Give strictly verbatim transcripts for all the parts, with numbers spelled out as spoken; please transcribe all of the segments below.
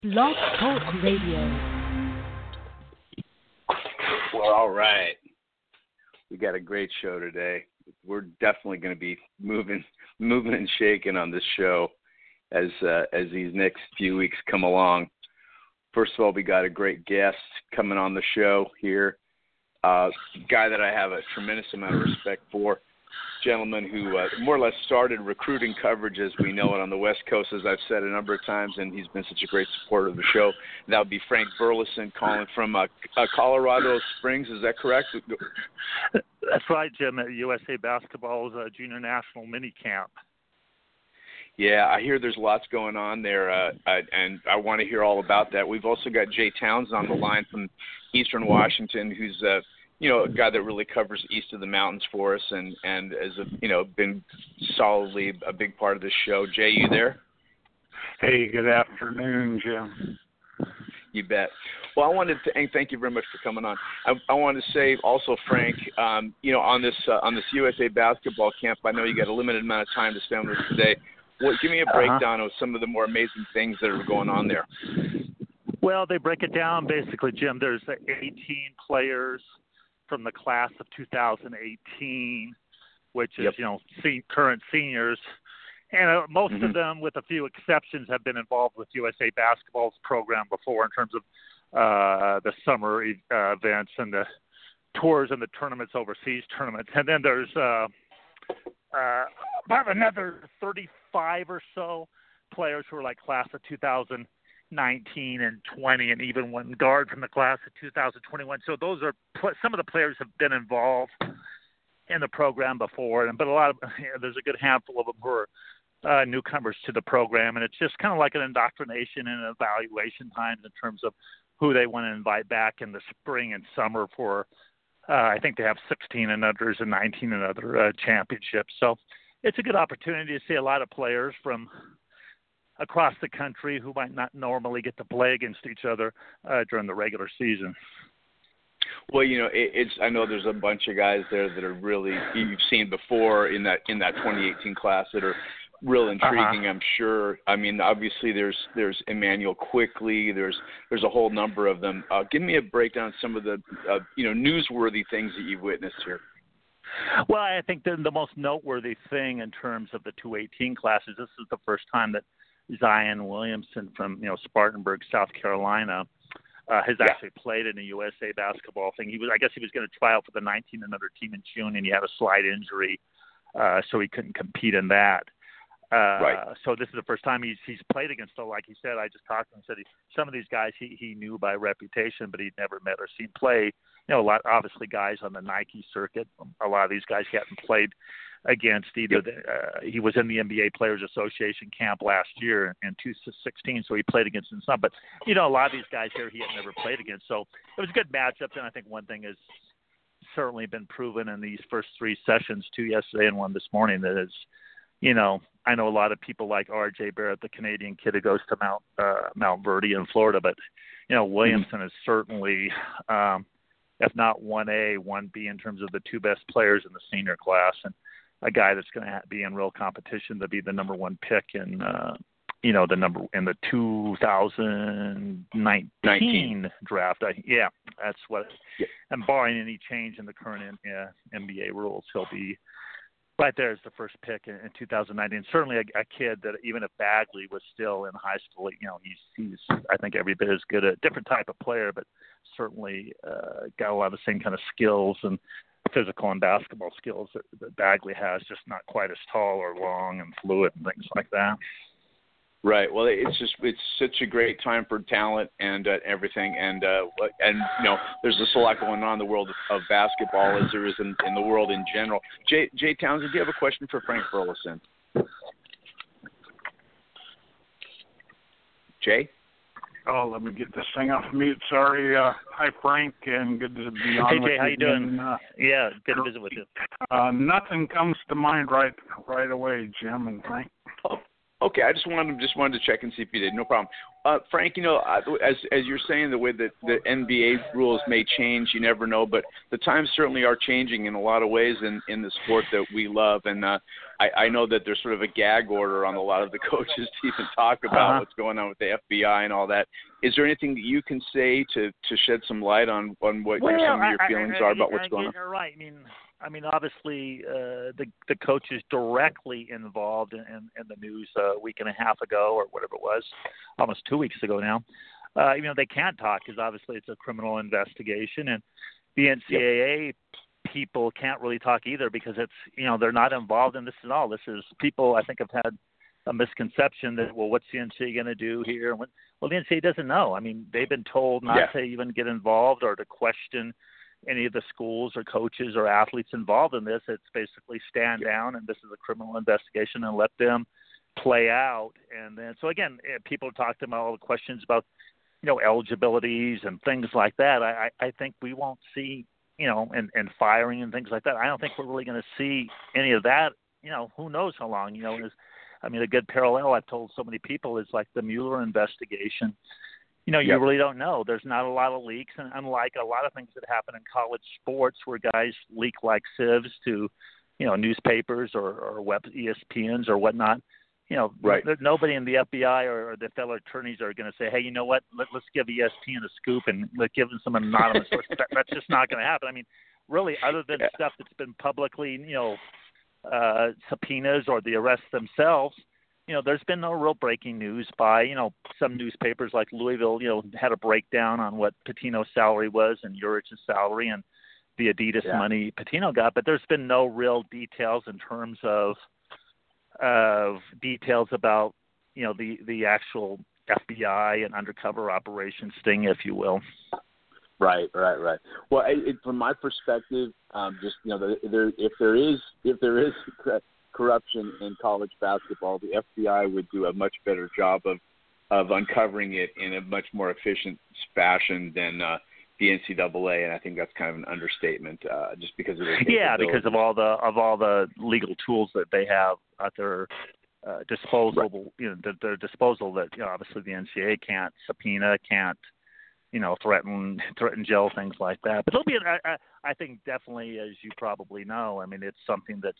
Blog Talk Radio. Well, all right. We got a great show today. We're definitely going to be moving, moving and shaking on this show as uh, as these next few weeks come along. First of all, we got a great guest coming on the show here. Uh, guy that I have a tremendous amount of respect for. Gentleman who uh, more or less started recruiting coverage as we know it on the West Coast, as I've said a number of times, and he's been such a great supporter of the show. That would be Frank Burleson calling from uh, uh, Colorado Springs. Is that correct? That's right, Jim. At U S A Basketball's uh, Junior National Mini Camp. Yeah, I hear there's lots going on there, uh, uh, and I want to hear all about that. We've also got Jay Townsend on the line from Eastern Washington, who's uh, you know, a guy that really covers east of the mountains for us and, and has, a, you know, been solidly a big part of this show. Jay, you there? Hey, good afternoon, Jim. You bet. Well, I wanted to and thank you very much for coming on. I, I wanted to say also, Frank, um, you know, on this uh, on this U S A basketball camp, I know you got a limited amount of time to spend with us today. Well, give me a breakdown uh-huh. of some of the more amazing things that are going on there. Well, they break it down basically, Jim. There's eighteen players from the class of two thousand eighteen, which is, yep. you know, se- current seniors. And uh, most mm-hmm. of them, with a few exceptions, have been involved with U S A Basketball's program before in terms of uh, the summer uh, events and the tours and the tournaments, overseas tournaments. And then there's uh, uh, about another thirty-five or so players who are like class of two thousand nineteen and twenty, and even one guard from the class of two thousand twenty-one. So those are some of the players have been involved in the program before, and but a lot of you know, there's a good handful of them who are uh, newcomers to the program, and it's just kind of like an indoctrination and evaluation times in terms of who they want to invite back in the spring and summer for. Uh, I think they have sixteen and unders and nineteen and other uh, championships. So it's a good opportunity to see a lot of players from across the country who might not normally get to play against each other uh, during the regular season. Well, you know, it, it's I know there's a bunch of guys there that are really you've seen before in that in that twenty eighteen class that are real intriguing. Uh-huh. I'm sure. I mean, obviously there's there's Emmanuel Quickly. There's there's a whole number of them. Uh, give me a breakdown of some of the uh, you know newsworthy things that you've witnessed here. Well, I think the, the most noteworthy thing in terms of the two eighteen classes, this is the first time that Zion Williamson from, you know, Spartanburg, South Carolina, uh, has yeah. actually played in a U S A basketball thing. He was, I guess, he was going to try out for the nineteen and under team in June, and he had a slight injury, uh, so he couldn't compete in that. Uh, right. So this is the first time he's he's played against. So, like he said, I just talked to him. Said he, some of these guys he, he knew by reputation, but he'd never met or seen play. You know, a lot obviously guys on the Nike circuit. A lot of these guys he hadn't played against either. Yep. The, uh, he was in the N B A Players Association camp last year in two sixteen, so he played against them some. But you know, a lot of these guys here he had never played against. So it was a good matchup, and I think one thing has certainly been proven in these first three sessions, two yesterday and one this morning, that is, you know, I know a lot of people like R J Barrett, the Canadian kid who goes to Mount uh, Mount Verde in Florida, but you know, Williamson mm-hmm. is certainly, um, if not one A, one B in terms of the two best players in the senior class, and a guy that's going to be in real competition to be the number one pick in, uh, you know, the number in the two thousand nineteen draft. I, yeah, that's what. Yeah. And barring any change in the current uh, N B A rules, he'll be right there as the first pick in, in two thousand nineteen. Certainly a, a kid that even if Bagley was still in high school, you know, he's he's I think every bit as good, a different type of player, but certainly uh, got a lot of the same kind of skills and physical and basketball skills that, that Bagley has, just not quite as tall or long and fluid and things like that. Right. Well, it's just it's such a great time for talent and uh, everything, and uh, and you know, there's just a lot going on in the world of, of basketball as there is in, in the world in general. Jay, Jay Townsend, do you have a question for Frank Burleson? Jay? Oh, let me get this thing off mute. Sorry. Uh, hi, Frank, and good to be on hey, with Jay, you. how you doing? Uh, yeah, good to visit with you. Uh, nothing comes to mind right right away, Jim and Frank. Oh, Okay, I just wanted just wanted to check and see if you did. No problem. Uh, Frank, you know, as as you're saying, the way that the N B A rules may change, you never know. But the times certainly are changing in a lot of ways in, in the sport that we love. And uh, I, I know that there's sort of a gag order on a lot of the coaches to even talk about uh-huh. what's going on with the F B I and all that. Is there anything that you can say to, to shed some light on, on what well, your, some of your I, feelings I, I, are about I, what's I, going on? You're right. I mean, I mean, obviously, uh, the the coach is directly involved in, in, in the news a week and a half ago or whatever it was, almost two weeks ago now. Uh, you know, they can't talk because obviously it's a criminal investigation, and the N C double A Yep. people can't really talk either because it's, you know, they're not involved in this at all. This is people I think have had a misconception that, well, what's the N C double A going to do here? Well, the N C double A doesn't know. I mean, they've been told not Yeah. to even get involved or to question any of the schools or coaches or athletes involved in this. It's basically stand down, and this is a criminal investigation, and let them play out. And then, so again, people talked about all the questions about, you know, eligibilities and things like that. I, I think we won't see, you know, and, and firing and things like that. I don't think we're really going to see any of that. You know, who knows how long, you know, is, I mean, a good parallel I've told so many people is like the Mueller investigation. You know, you Yep. really don't know. There's not a lot of leaks, and unlike a lot of things that happen in college sports where guys leak like sieves to, you know, newspapers or, or web E S P Ns or whatnot, you know, Right. n- nobody in the F B I or, or the fellow attorneys are going to say, hey, you know what, Let, let's give E S P N a scoop and let's give them some anonymous source. That, that's just not going to happen. I mean, really, other than Yeah. stuff that's been publicly, you know, uh, subpoenas or the arrests themselves, you know, there's been no real breaking news by, you know, some newspapers like Louisville, you know, had a breakdown on what Pitino's salary was and Urich's salary and the Adidas Yeah. money Pitino got, but there's been no real details in terms of of details about, you know, the, the actual F B I and undercover operation sting, if you will. Right, right, right. Well, it, it, from my perspective, um, just you know, the, there, if there is if there is corruption in college basketball, the F B I would do a much better job of of uncovering it in a much more efficient fashion than uh, the N C double A, and I think that's kind of an understatement, uh, just because of their yeah, because of all the of all the legal tools that they have at their uh, disposal. Right. You know, their, their disposal that, you know, obviously the N C double A can't subpoena, can't, you know, threaten threaten jail, things like that. But it'll be, I, I think, definitely, as you probably know, I mean, it's something that's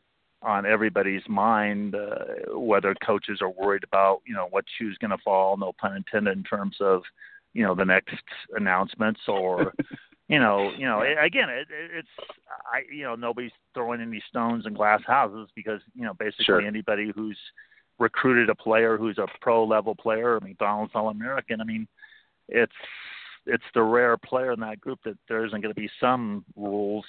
on everybody's mind, uh, whether coaches are worried about, you know, what shoe's going to fall, no pun intended, in terms of, you know, the next announcements or, you know, you know, it, again, it, it, it's, I, you know, nobody's throwing any stones in glass houses because, you know, basically Sure. anybody who's recruited a player who's a pro level player, a McDonald's All-American, I mean, it's, it's the rare player in that group that there isn't going to be some rules,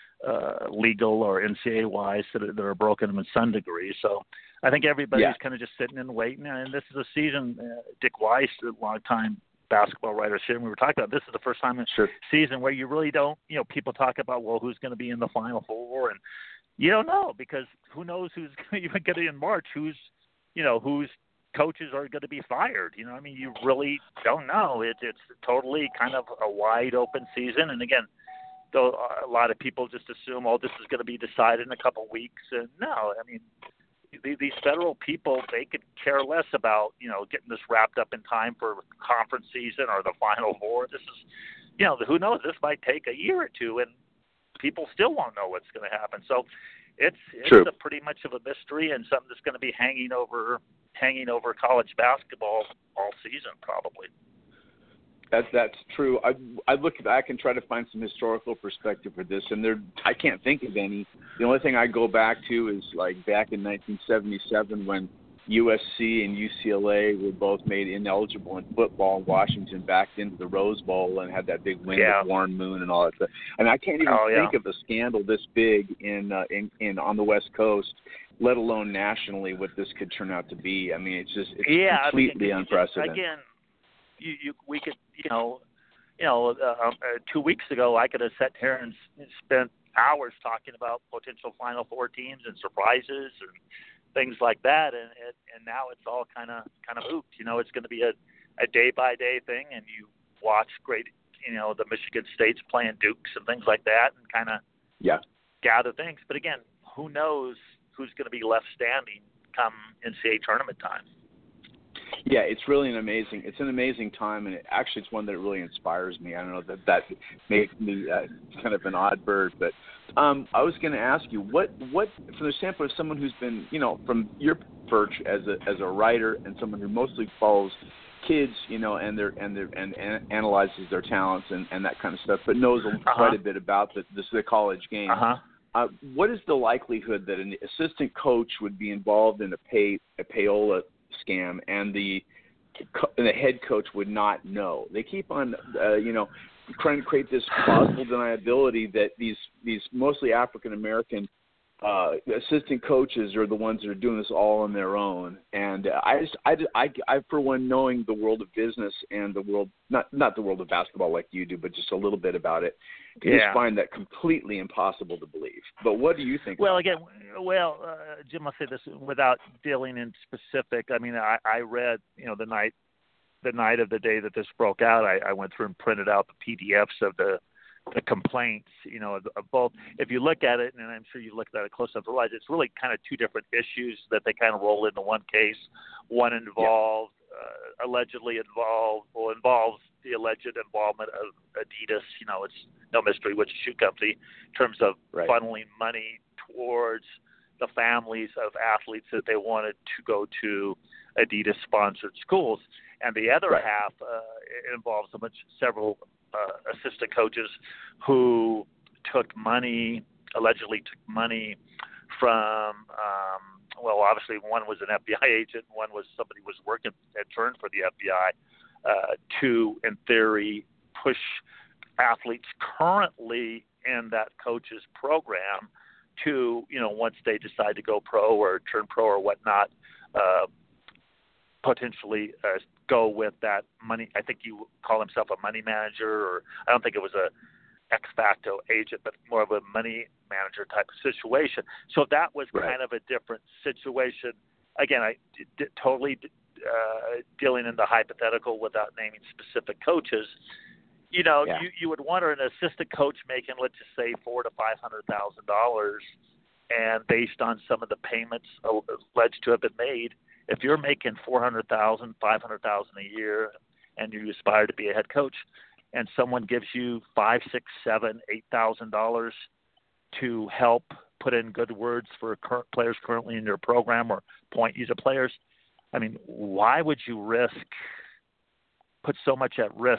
uh, legal or N C double A wise that are, that are broken in some degree. So I think everybody's Yeah. kind of just sitting and waiting. And this is a season, uh, Dick Weiss, a long time basketball writer, said, we were talking about, this is the first time in Sure. season where you really don't, you know, people talk about, well, who's going to be in the Final Four, and you don't know because who knows who's going to even get in March, who's, you know, who's coaches are going to be fired. You know, I mean, you really don't know. It, it's totally kind of a wide open season. And again, though a lot of people just assume, oh, this is going to be decided in a couple of weeks. And no, I mean, these federal people, they could care less about, you know, getting this wrapped up in time for conference season or the Final Four. This is, you know, who knows? This might take a year or two, and people still won't know what's going to happen. So it's it's True. a pretty much of a mystery and something that's going to be hanging over hanging over college basketball all season probably. That's that's true. I I look back and try to find some historical perspective for this, and there I can't think of any. The only thing I go back to is like back in nineteen seventy-seven when U S C and U C L A were both made ineligible in football. Washington backed into the Rose Bowl and had that big win Yeah. with Warren Moon and all that stuff. And I can't even Oh, yeah. think of a scandal this big in, uh, in in on the West Coast, let alone nationally, what this could turn out to be. I mean, it's just it's yeah, completely I mean, unprecedented. Again, you, you we could, you know, you know, uh, uh, two weeks ago I could have sat here and s- spent hours talking about potential Final Four teams and surprises and things like that, and and, and now it's all kind of kind of moot. You know, it's going to be a, a day by day thing, and you watch great, you know, the Michigan States playing Dukes and things like that, and kind of yeah. gather things. But again, who knows who's going to be left standing come N C A A tournament time. Yeah, it's really an amazing. It's an amazing time, and it, actually, it's one that really inspires me. I don't know that that makes me uh, kind of an odd bird, but um, I was going to ask you what what from the standpoint of someone who's been, you know, from your perch as a as a writer and someone who mostly follows kids, you know, and their and their and, and analyzes their talents and, and that kind of stuff, but knows uh-huh. quite a bit about the the, the college game. Uh-huh. Uh, what is the likelihood that an assistant coach would be involved in a pay a payola scam and the and the head coach would not know? They keep on, uh, you know, trying to create this plausible deniability that these these mostly African American uh, assistant coaches are the ones that are doing this all on their own. And uh, I just, I, I, I, for one, knowing the world of business and the world, not not the world of basketball like you do, but just a little bit about it, I yeah. just find that completely impossible to believe. But what do you think? Well, again, well, uh, Jim, I'll say this without dealing in specific. I mean, I, I read, you know, the night, the night of the day that this broke out, I, I went through and printed out the P D Fs of the the complaints, you know, of, of both. If you look at it, and I'm sure you looked at it close enough to realize it's really kind of two different issues that they kind of roll into one case. One involved, yeah. uh, allegedly involved, or involves the alleged involvement of Adidas. You know, it's no mystery which shoe company, in terms of right. funneling money towards the families of athletes that they wanted to go to Adidas-sponsored schools. And the other right. half uh, involves a bunch, several uh, assistant coaches who took money, allegedly took money from, um, well, obviously one was an F B I agent, one was somebody who was working at turn for the F B I, uh, to, in theory, push athletes currently in that coach's program to, you know, once they decide to go pro or turn pro or whatnot, uh, potentially uh, go with that money. I think you call himself a money manager, or I don't think it was a ex facto agent, but more of a money manager type of situation. So that was right. kind of a different situation. Again, I d- d- totally uh, dealing in the hypothetical without naming specific coaches. You know, yeah. you, you would wonder an assistant coach making, let's just say, four to five hundred thousand dollars, and based on some of the payments alleged to have been made, if you're making four hundred thousand, five hundred thousand a year, and you aspire to be a head coach, and someone gives you five, six, seven, eight thousand dollars to help put in good words for current players currently in your program or point you to players, I mean, why would you risk put so much at risk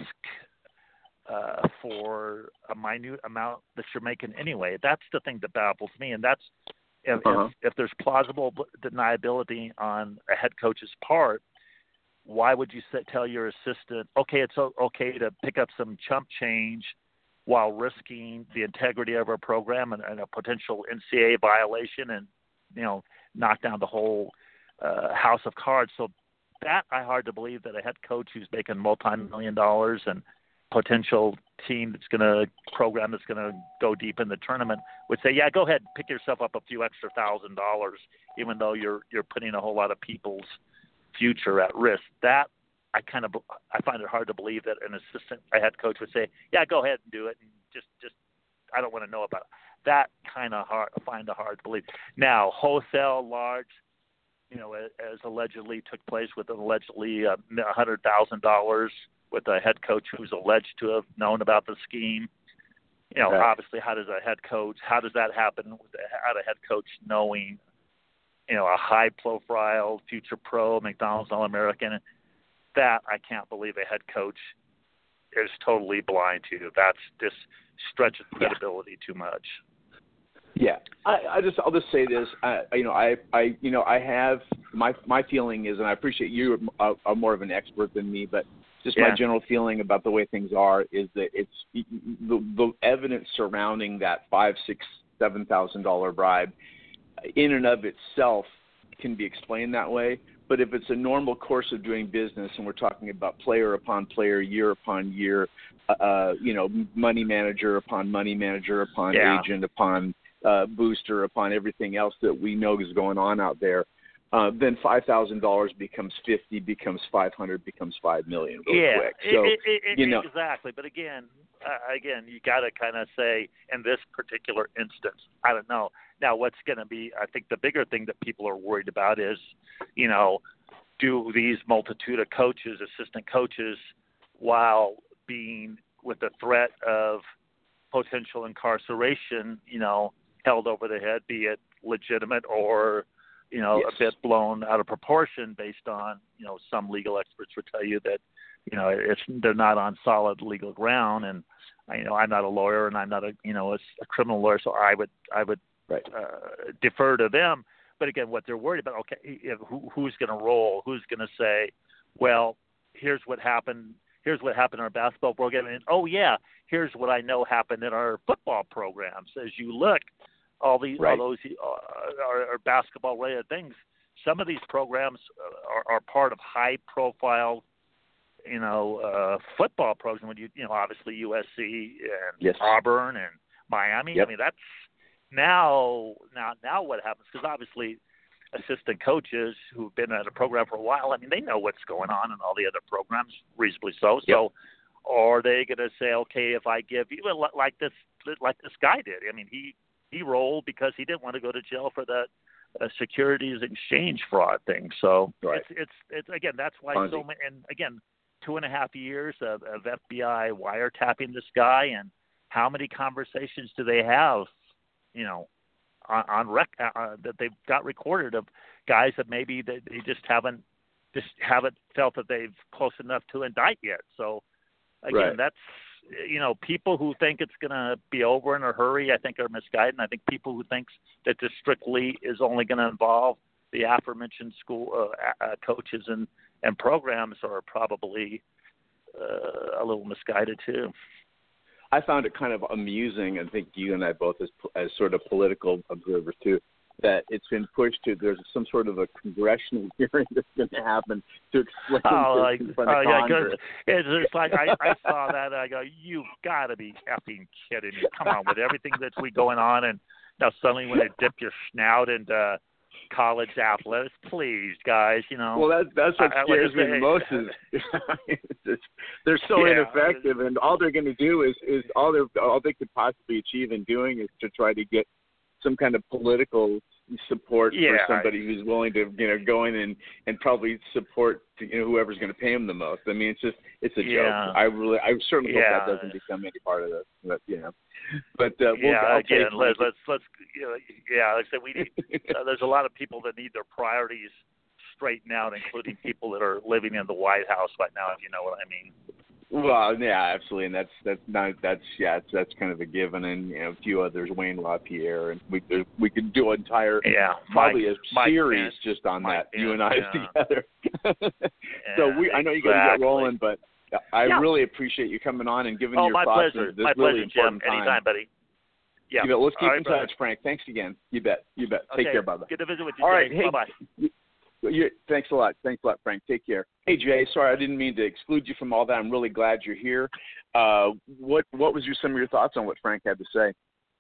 uh, for a minute amount that you're making anyway? That's the thing that baffles me, and that's if, uh-huh. if, if there's plausible deniability on a head coach's part, why would you say, tell your assistant, okay, it's okay to pick up some chump change while risking the integrity of our program and, and a potential N C A A violation and, you know, knock down the whole uh, house of cards? So that I hard to believe that a head coach who's making multi-million dollars and potential team that's going to program that's going to go deep in the tournament would say, yeah, go ahead and pick yourself up a few extra thousand dollars, even though you're you're putting a whole lot of people's future at risk. That I kind of I find it hard to believe that an assistant a head coach would say, yeah, go ahead and do it, and just just I don't want to know about it. That kind of hard I find it hard to believe. Now, wholesale large, you know, as, as allegedly took place with allegedly uh, one hundred thousand dollars with a head coach who's alleged to have known about the scheme. You know, right. obviously, how does a head coach, how does that happen without a head coach knowing, you know, a high-profile future pro, McDonald's All-American? That I can't believe a head coach is totally blind to. That's just stretching credibility yeah. too much. Yeah, I, I just I'll just say this. I, you know, I, I you know I have my my feeling is, and I appreciate you are, are more of an expert than me, but just yeah. my general feeling about the way things are is that it's the, the evidence surrounding that five, six, seven thousand dollar bribe, in and of itself, can be explained that way. But if it's a normal course of doing business, and we're talking about player upon player, year upon year, uh, you know, money manager upon money manager upon yeah. agent upon uh, booster upon everything else that we know is going on out there, uh, then five thousand dollars becomes fifty, becomes five hundred, becomes five million really yeah, quick. So it, it, it, you know exactly. But again, uh, again, you got to kind of say in this particular instance, I don't know. Now, what's going to be? I think the bigger thing that people are worried about is, you know, do these multitude of coaches, assistant coaches, while being with the threat of potential incarceration, you know, held over the head, be it legitimate or, you know, yes. a bit blown out of proportion based on, you know, some legal experts would tell you that, you know, it's they're not on solid legal ground. And, you know, I'm not a lawyer and I'm not a, you know, a, a criminal lawyer, so I would I would right. uh, defer to them. But again, what they're worried about, okay, if, who, who's going to roll? Who's going to say, well, here's what happened. Here's what happened in our basketball program. And, oh, yeah, here's what I know happened in our football programs. As you look, all these, right. all those uh, are, are basketball-related things. Some of these programs are, are part of high-profile, you know, uh, football programs. When you, you know, obviously U S C and yes. Auburn and Miami. Yep. I mean, that's now, now, now what happens? Because obviously, assistant coaches who've been at a program for a while, I mean, they know what's going on in all the other programs, reasonably so. Yep. So, are they going to say, okay, if I give you like this, like this guy did? I mean, he he rolled because he didn't want to go to jail for that uh, securities exchange fraud thing. So right. it's it's it's again, that's why Ponzi. so many. And again, two and a half years of, of F B I wiretapping this guy, and how many conversations do they have? You know, on, on rec uh, that they've got recorded of guys that maybe they, they just haven't just haven't felt that they've close enough to indict yet. So again, right. that's, you know, people who think it's going to be over in a hurry, I think, are misguided. And I think people who think that this strictly is only going to involve the aforementioned school uh, uh, coaches and, and programs are probably uh, a little misguided too. I found it kind of amusing, and I think you and I both, as as sort of political observers too, that it's been pushed to there's some sort of a congressional hearing that's going to happen to explain oh, this like, in front of oh, yeah, Congress. It's just like I, I saw that and I go, you've got to be effing kidding me! Come on, with everything that's we going on, and now suddenly when they dip your snout into college athletics, please, guys, you know. Well, that, that's what I, scares like me the most is it's, they're so yeah, ineffective, and all they're going to do is is all they all they could possibly achieve in doing is to try to get some kind of political support yeah, for somebody who's willing to, you know, go in and, and probably support, you know, whoever's going to pay him the most. I mean, it's just it's a yeah. joke. I really, I certainly yeah. hope that doesn't become any part of this. But you know, but uh, we'll, yeah, I'll again, take, let's let's let's you know, yeah. Like I said, we need. uh, there's a lot of people that need their priorities straightened out, including people that are living in the White House right now. If you know what I mean. Well, yeah, absolutely, and that's that's not that's yeah, that's, that's kind of a given, and you know, a few others, Wayne LaPierre, and we we could do an entire yeah, probably Mike, a Mike series Pence, just on Mike that, you and Pence, I yeah. together. so yeah, we, I know you got to exactly. get rolling, but I yeah. really appreciate you coming on and giving oh, your my thoughts. pleasure. This my really pleasure, Jim. important time. Anytime, buddy. Yeah. You bet. Let's keep All in right, touch, Frank. Thanks again. You bet. You bet. Okay. Take care, brother. Good to visit with you. All Jay. right. Hey, bye bye. You, thanks a lot. Thanks a lot, Frank. Take care. Hey, Jay, sorry, I didn't mean to exclude you from all that. I'm really glad you're here. Uh, what what was your, some of your thoughts on what Frank had to say?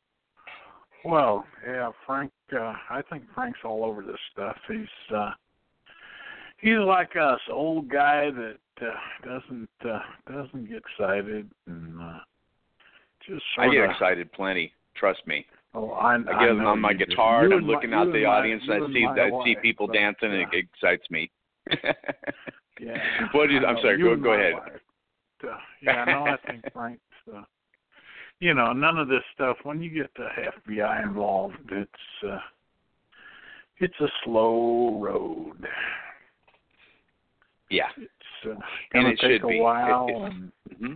Well, yeah, Frank, uh, I think Frank's all over this stuff. He's uh, he's like us, old guy that uh, doesn't uh, doesn't get excited and uh, just sort I get of, excited plenty. Trust me. Oh, I, I get I on my you guitar do. and You I'm looking my, out the my, audience and I see my I see wife, people but, dancing and uh, it excites me. yeah. What did, I'm know, sorry. you Go and go my ahead. wife. Uh, yeah, no, I think Frank's. Uh, you know, none of this stuff. When you get the F B I involved, it's uh, it's a slow road. Yeah. It's uh, And going it to take should a be. while, It, it, and, mm-hmm.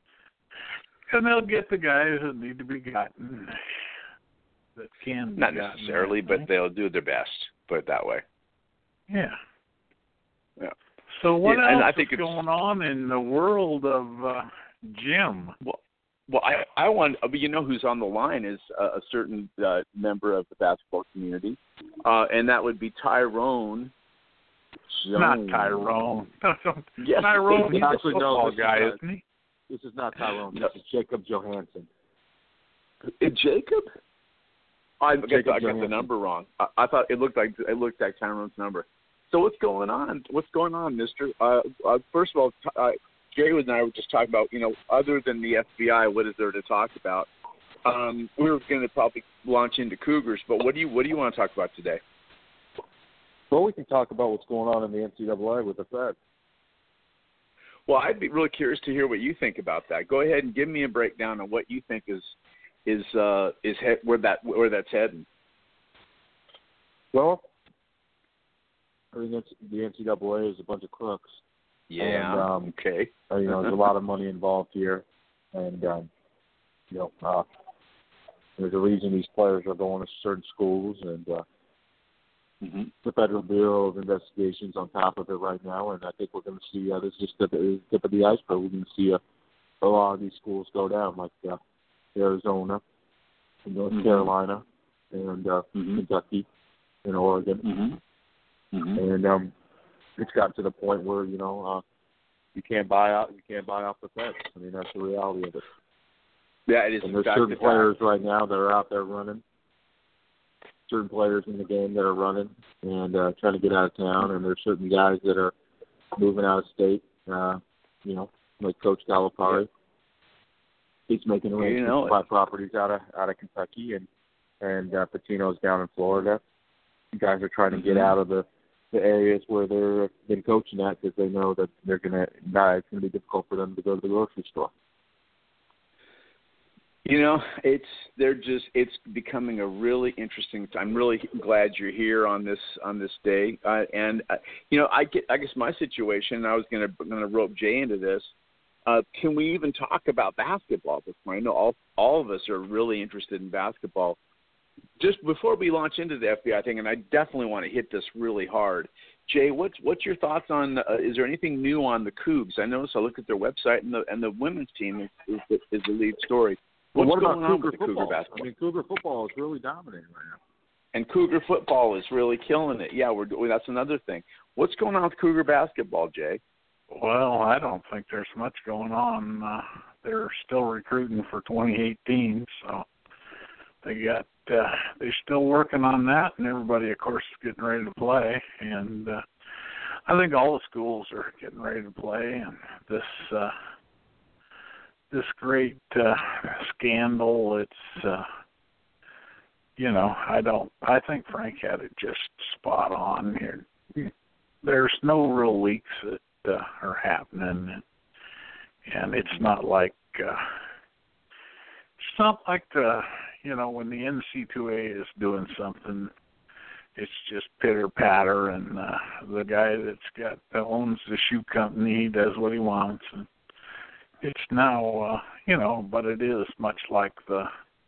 and they'll get the guys that need to be gotten. That can be Not gotten, necessarily, right? but they'll do their best. Put it that way. Yeah. Yeah. So what yeah, and else I think is it's, going on in the world of uh, Jim? Well, well, I I want, but you know who's on the line is a, a certain uh, member of the basketball community, uh, and that would be Tyrone. Not Jones. Tyrone. Yes, Tyrone, he's actually, a no, football this guy, is not- isn't he? This is not Tyrone. No. This is Jacob Johansson. Uh, Jacob? I got, Jacob the, I got the Johansson. number wrong. I, I thought it looked like it looked like Tyrone's number. So what's going on? What's going on, Mister? Uh, uh, first of all, t- uh, Jay and I were just talking about, you know, other than the F B I, what is there to talk about? Um, we were going to probably launch into Cougars, but what do you what do you want to talk about today? Well, we can talk about what's going on in the N C double A with the Fed. Well, I'd be really curious to hear what you think about that. Go ahead and give me a breakdown on what you think is is uh, is he- where that where that's heading. Well, I mean, that's, the N C double A is a bunch of crooks. Yeah. And, um, okay. uh, you know, there's a lot of money involved here, and um, you know, uh, there's a reason these players are going to certain schools, and uh, mm-hmm. the Federal Bureau of Investigation's on top of it right now, and I think we're going to see uh, this is just the tip of the iceberg. We're going to see a, a lot of these schools go down, like uh, Arizona, and North mm-hmm. Carolina, and uh, mm-hmm. Kentucky, and Oregon, mm-hmm. Mm-hmm. and um, it's gotten to the point where you know uh, you can't buy out, you can't buy off the Feds. I mean, that's the reality of it. Yeah, it is. And there's exactly certain players right now that are out there running. Certain players in the game that are running and uh, trying to get out of town, and there's certain guys that are moving out of state. Uh, you know, like Coach Calipari, yeah. He's making arrangements you know to buy properties out of out of Kentucky, and and uh, Patino's down in Florida. You guys are trying to mm-hmm. get out of the, the areas where they're been coaching at because they know that they're gonna nah, it's gonna be difficult for them to go to the grocery store. You know, it's they're just it's becoming a really interesting. I'm really glad you're here on this on this day. Uh, and uh, you know, I get I guess my situation. I was gonna gonna rope Jay into this. Uh, can we even talk about basketball at this point? I know all all of us are really interested in basketball. Just before we launch into the F B I thing, and I definitely want to hit this really hard. Jay, what's what's your thoughts on? Uh, is there anything new on the Cougs? I noticed I looked at their website, and the and the women's team is is the, is the lead story. What's well, what going about on Cougar with the football? Cougar basketball? I mean, Cougar football is really dominating right now. And Cougar football is really killing it. Yeah, we're doing. That's another thing. What's going on with Cougar basketball, Jay? Well, I don't think there's much going on. Uh, they're still recruiting for twenty eighteen, so they got uh, they're still working on that, and everybody, of course, is getting ready to play. And uh, I think all the schools are getting ready to play, and this. Uh, This great uh, scandal, it's, uh, you know, I don't, I think Frank had it just spot on here. There's no real leaks that uh, are happening, and it's not like, uh, it's not like the, you know, when the N C double A is doing something, it's just pitter-patter, and uh, the guy that's got, that owns the shoe company, he does what he wants, and it's now, uh, you know, but it is much like the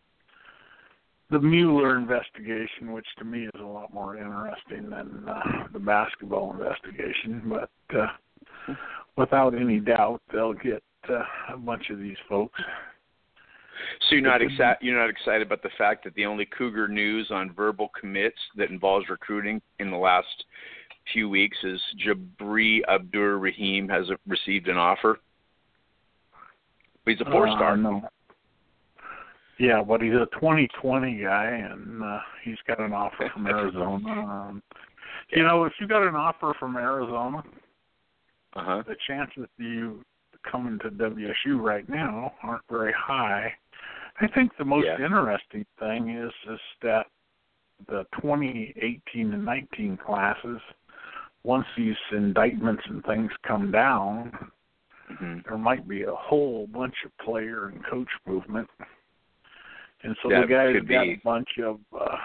the Mueller investigation, which to me is a lot more interesting than uh, the basketball investigation. But uh, without any doubt, they'll get uh, a bunch of these folks. So you're not excited? You're not excited about the fact that the only Cougar news on verbal commits that involves recruiting in the last few weeks is Jabri Abdur-Rahim has received an offer. He's a four-star. Uh, no. Yeah, but he's a twenty twenty guy, and uh, he's got an offer from Arizona. Um, you know, if you got an offer from Arizona, uh-huh. the chances of you coming to W S U right now aren't very high. I think the most yeah. interesting thing is is that the twenty eighteen and nineteen classes, once these indictments and things come down, mm-hmm. there might be a whole bunch of player and coach movement. And so that the guys could got be. a bunch of, uh,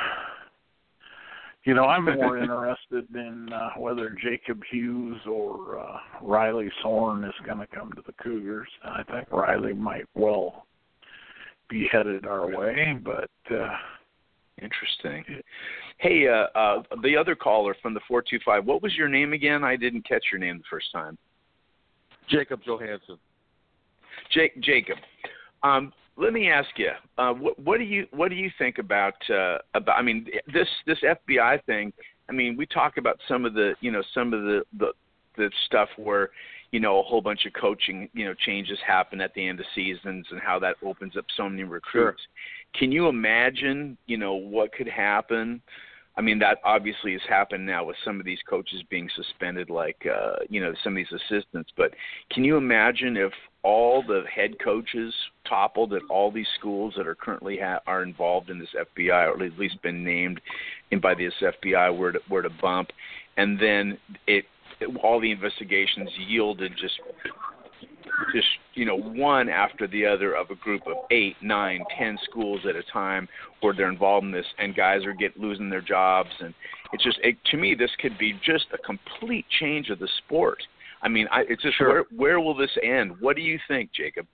you know, I'm more interested in uh, whether Jacob Hughes or uh, Riley Sorn is going to come to the Cougars. I think Riley might well be headed our way, but... Uh, Interesting. Hey, uh, uh, the other caller from the four two five, what was your name again? I didn't catch your name the first time. Jacob Johansson. Jake, Jacob, um, let me ask you, uh, what, what do you what do you think about uh, about? I mean, this this F B I thing. I mean, we talk about some of the you know some of the, the the stuff where you know a whole bunch of coaching you know changes happen at the end of seasons and how that opens up so many recruits. Sure. Can you imagine you know what could happen I mean, that obviously has happened now with some of these coaches being suspended, like, uh, you know, some of these assistants. But can you imagine if all the head coaches toppled at all these schools that are currently ha- are involved in this F B I, or at least been named in by this F B I, were to, were to bump, and then it, it all the investigations yielded just just, you know, one after the other of a group of eight, nine, ten schools at a time where they're involved in this, and guys are get losing their jobs. And it's just, it, to me, this could be just a complete change of the sport. I mean, I, it's just, sure. where, where will this end? What do you think, Jacob?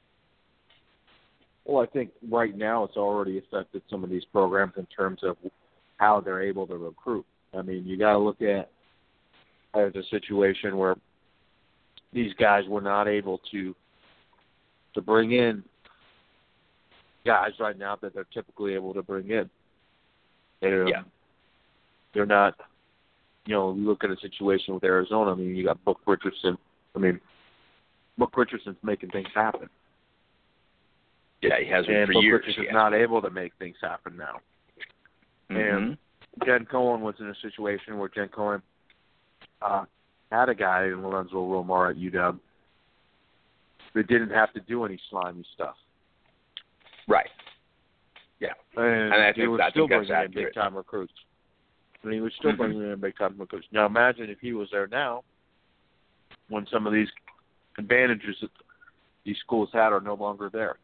Well, I think right now it's already affected some of these programs in terms of how they're able to recruit. I mean, you got to look at as a situation where these guys were not able to to bring in guys right now that they're typically able to bring in. They're, yeah. They're not, you know, you look at a situation with Arizona, I mean, you got Book Richardson. I mean, Book Richardson's making things happen. Yeah, he has been and for Book years. Richardson's yeah. not able to make things happen now. Mm-hmm. And Jen Cohen was in a situation where Jen Cohen uh, had a guy in Lorenzo Romar at U W that didn't have to do any slimy stuff. Right. Yeah. And, and I he think, was I still think bringing in big-time recruits. And he was still mm-hmm. bringing in big-time recruits. Now imagine if he was there now when some of these advantages that these schools had are no longer there.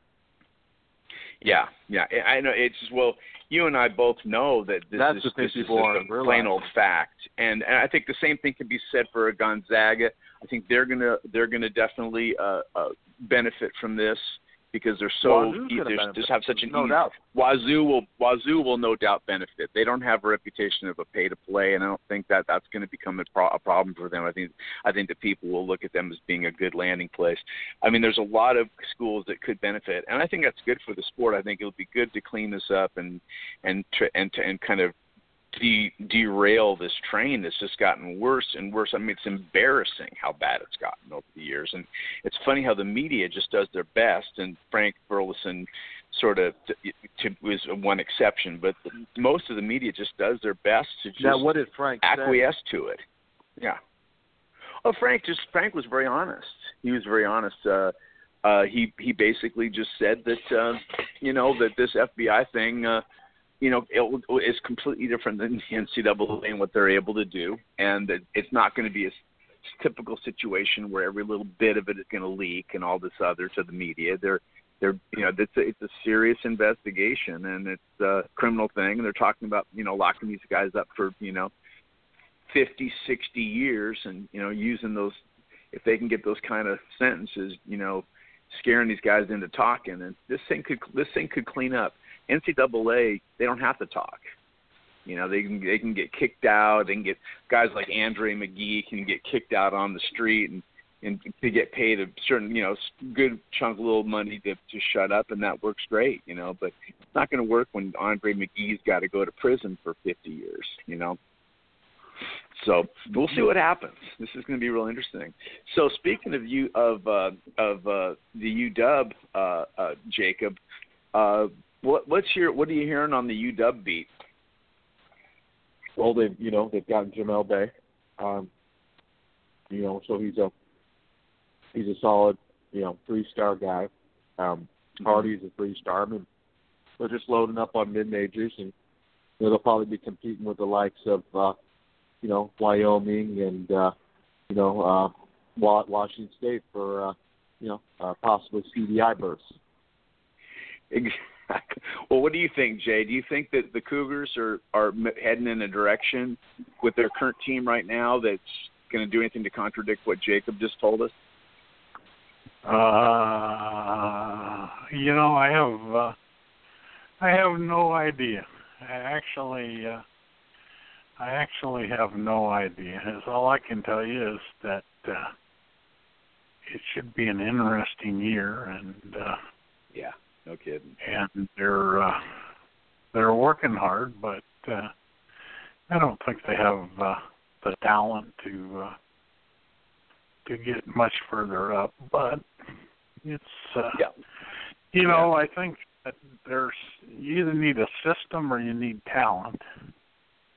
Yeah, yeah. I know. It's just, well, you and I both know that this That's is, the this is just a a plain old fact, and and I think the same thing can be said for a Gonzaga. I think they're gonna they're gonna definitely uh, uh, benefit from this because they're so they just have such an no easy. Doubt. Wazoo will Wazoo will no doubt benefit. They don't have a reputation of a pay to play, and I don't think that that's going to become a, pro- a problem for them. I think I think that people will look at them as being a good landing place. I mean, there's a lot of schools that could benefit, and I think that's good for the sport. I think it'll be good to clean this up and and to, and to, and kind of de- derail this train that's just gotten worse and worse. I mean, it's embarrassing how bad it's gotten over the years, and it's funny how the media just does their best. And Frank Burleson sort of t- t- was one exception, but most of the media just does their best to just now, what did Frank acquiesce say? to it. Yeah. Oh, Frank just Frank was very honest. He was very honest. Uh, uh, he he basically just said that uh, you know that this F B I thing. Uh, you know, it is completely different than the N C double A and what they're able to do, and that it's not going to be a typical situation where every little bit of it is going to leak and all this other to the media. They're, they're, you know, it's a, it's a serious investigation, and it's a criminal thing, and they're talking about, you know, locking these guys up for, you know, fifty, sixty years, and, you know, using those, if they can get those kind of sentences, you know, scaring these guys into talking, and this thing could, this thing could clean up. N C double A, they don't have to talk. You know, they can they can get kicked out. They can get guys like Andre McGee can get kicked out on the street and, and to get paid a certain, you know, good chunk of little money to to shut up, and that works great, you know. But it's not going to work when Andre McGee's got to go to prison for fifty years, you know. So we'll see what happens. This is going to be real interesting. So speaking of you of uh, of uh, the U W, uh, uh, Jacob. Uh, What what's your what are you hearing on the U W beat? Well, they've you know they've gotten Jamel Bay, um, you know, so he's a he's a solid you know three star guy. Um, Hardy's a three star. I mean, they're just loading up on mid majors, and you know, they'll probably be competing with the likes of uh, you know Wyoming and uh, you know uh, Washington State for uh, you know uh, possibly C D I berths. Well, what do you think, Jay? Do you think that the Cougars are, are heading in a direction with their current team right now that's going to do anything to contradict what Jacob just told us? Uh, you know, I have uh, I have no idea. I actually, uh, I actually have no idea. As all I can tell you is that uh, it should be an interesting year, and uh, yeah. No kidding. And they're uh, they're working hard, but uh, I don't think they have uh, the talent to uh, to get much further up. But it's uh, yeah. you know yeah. I think that there's you either need a system or you need talent.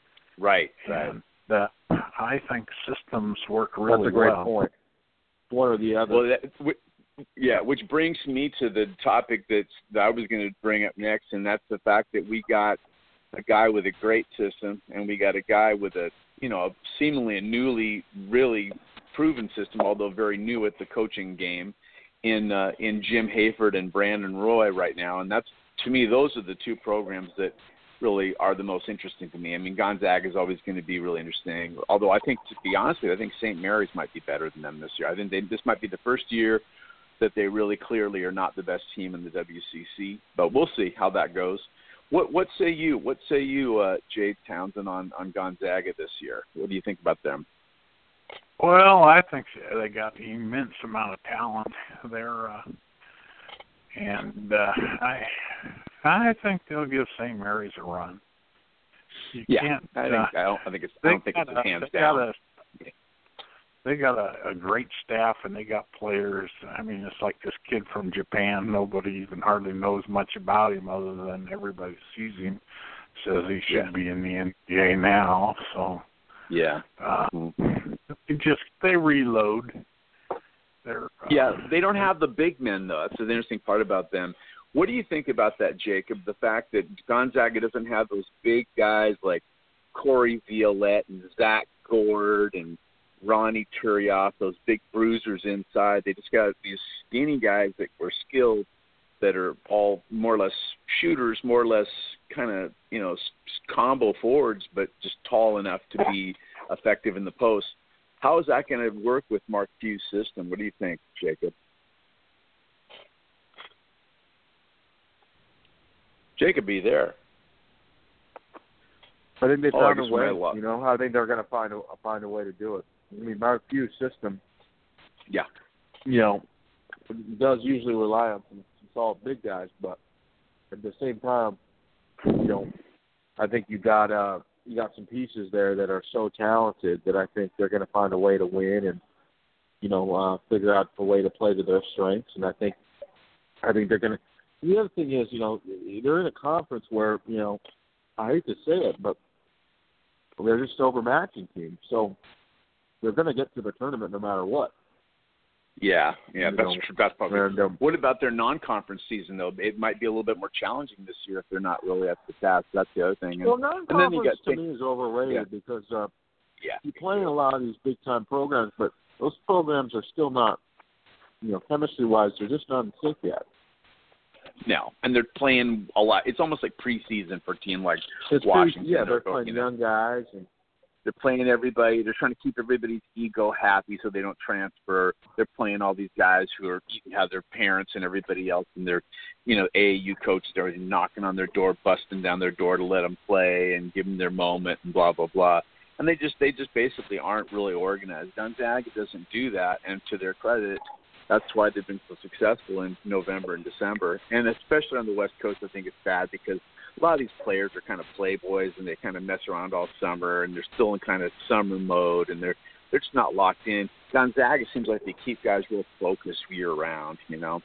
Right. Right. And uh, I think systems work really well. That's a great well. point. One or the other. Well, that, yeah, which brings me to the topic that's, that I was going to bring up next, and that's the fact that we got a guy with a great system, and we got a guy with a, you know, seemingly a newly, really proven system, although very new at the coaching game, in uh, in Jim Hayford and Brandon Roy right now. And that's, to me, those are the two programs that really are the most interesting to me. I mean, Gonzaga is always going to be really interesting, although I think, to be honest with you, I think Saint Mary's might be better than them this year. I think they, this might be the first year that they really clearly are not the best team in the W C C, but we'll see how that goes. What what say you? What say you, uh, Jay Townsend, on, on Gonzaga this year? What do you think about them? Well, I think they got an immense amount of talent there, uh, and uh, I I think they'll give Saint Mary's a run. You yeah, can't, I think uh, I don't I think it's I don't think it's a hands they down. Got a, they got a, a great staff, and they got players. I mean, it's like this kid from Japan. Nobody even hardly knows much about him, other than everybody sees him, says he should yeah. be in the N B A now. So yeah, uh, mm-hmm. it just they reload. They're, uh, yeah, they don't have the big men though. That's the interesting part about them. What do you think about that, Jacob? The fact that Gonzaga doesn't have those big guys like Corey Violette and Zach Gord and Ronnie Turioff, those big bruisers inside. They just got these skinny guys that are skilled, that are all more or less shooters, more or less kind of, you know, combo forwards, but just tall enough to be effective in the post. How is that going to work with Mark Few's system? What do you think, Jacob? Jacob, be there. I think they Oh, found I a guess way. we might have You know, I think they're going to find a find a way to do it. I mean, Mark Few's system, Yeah. you know, does usually rely on some, some solid big guys, but at the same time, you know, I think you got uh you got some pieces there that are so talented that I think they're going to find a way to win and, you know, uh, figure out a way to play to their strengths. And I think I think they're going to. The other thing is, you know, they're in a conference where, you know, I hate to say it, but they're just overmatching teams. So they're going to get to the tournament no matter what. Yeah, yeah, You that's know, true. That's probably. and, um, What about their non-conference season, though? It might be a little bit more challenging this year if they're not really up to task. That's the other thing. And, Well, and then you non-conference got to me is overrated yeah. because uh, yeah, you play in a lot of these big-time programs, but those programs are still not, you know, chemistry-wise, they're just not in sync yet. no, and they're playing a lot. It's almost like preseason for a team like It's Washington. pretty, yeah, they're or, playing you know, young guys, and they're playing everybody. They're trying to keep everybody's ego happy so they don't transfer. They're playing all these guys who are have their parents and everybody else and their, you know, A A U coaches are knocking on their door, busting down their door to let them play and give them their moment and blah blah blah. And they just they just basically aren't really organized. Gonzaga doesn't do that, and to their credit, that's why they've been so successful in November and December. And especially on the West Coast, I think it's bad because a lot of these players are kind of playboys and they kind of mess around all summer and they're still in kind of summer mode and they're they're just not locked in. Gonzaga seems like they keep guys real focused year round, you know.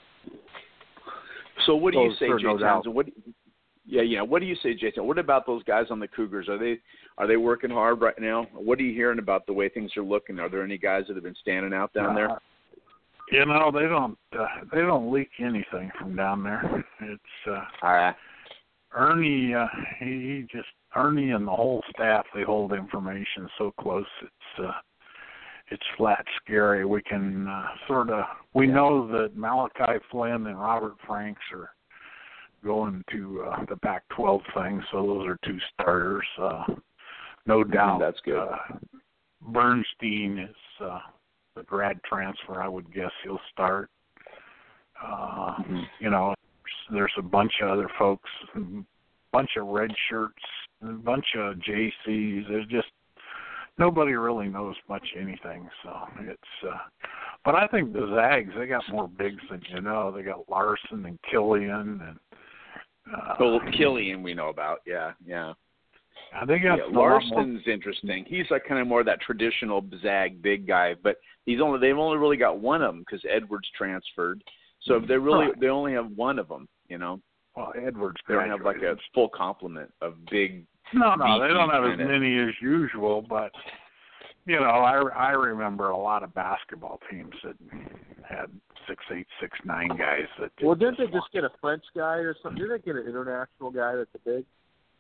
So what do you say, sure, Jay no Townsend? What? Yeah, yeah. What do you say, Jason? What about those guys on the Cougars? Are they are they working hard right now? What are you hearing about the way things are looking? Are there any guys that have been standing out down there? Uh, you know, they don't uh, they don't leak anything from down there. It's uh, All right. Ernie. Uh, he, he just Ernie and the whole staff. They hold information so close. It's uh, it's flat scary. We can uh, sort of we Yeah. know that Malachi Flynn and Robert Franks are going to uh, the Pac twelve thing, so those are two starters. Uh, no doubt. That's good. Uh, Bernstein is uh, the grad transfer. I would guess he'll start. Uh, Mm-hmm. You know, there's a bunch of other folks, a bunch of red shirts, a bunch of J Cs. There's just nobody really knows much anything. So it's. Uh, but I think the Zags, they got more bigs than you know. They got Larson and Killian and. Uh, Well, Killian we know about. Yeah, yeah. I think that's Yeah, a lot more- Larson's interesting. He's like kind of more that traditional Zag big guy, but he's only they've only really got one of them because Edwards transferred. So they really Right. they only have one of them. You know, Well, Edwards they don't have like a graduated. full complement of big No, no, they don't have as kinda. many as usual, but you know, I, I remember a lot of basketball teams that had six eight, six nine guys that. Well, didn't they just get a French guy or something? Didn't they get an international guy that's a big?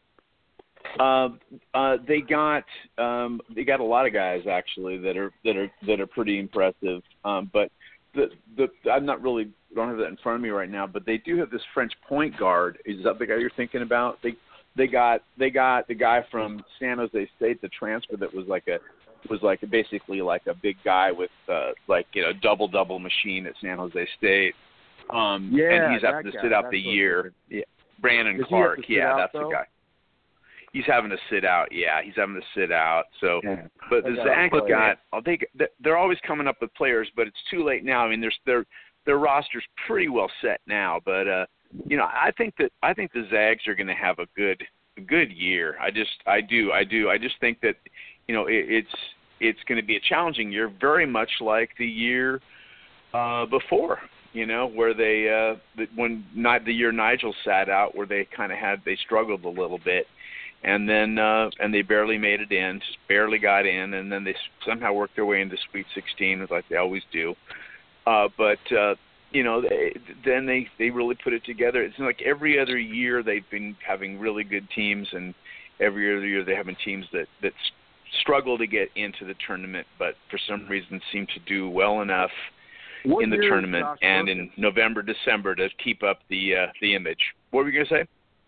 Uh, uh, they got um, they got a lot of guys actually that are that are that are pretty impressive. Um, but the the I'm not really don't have that in front of me right now. But they do have this French point guard. Is that the guy you're thinking about? They they got they got the guy from San Jose State, the transfer that was like a was like basically like a big guy with uh, like you know double double machine at San Jose State. Um, Yeah, and he's having to that sit guy. out That's the what year. Yeah, Brandon Does he have Clark. to sit Yeah, out, that's though? the guy. He's having to sit out. Yeah, he's having to sit out. So, Yeah. but the They got Zags players. got. Oh, they they're always coming up with players, but it's too late now. I mean, there's their their roster's pretty well set now. But uh, you know, I think that I think the Zags are going to have a good a good year. I just I do I do I just think that you know it, it's it's going to be a challenging year, very much like the year uh, before. You know, where they uh, the, when not the year Nigel sat out, where they kind of had they struggled a little bit. And then, uh, and they barely made it in, just barely got in, and then they somehow worked their way into Sweet sixteen, like they always do. Uh, but uh, you know, they, then they they really put it together. It's like every other year they've been having really good teams, and every other year they're having teams that that struggle to get into the tournament, but for some reason seem to do well enough What in the year is tournament Josh and Perkins? in November, December to keep up the uh, the image. What were you gonna say?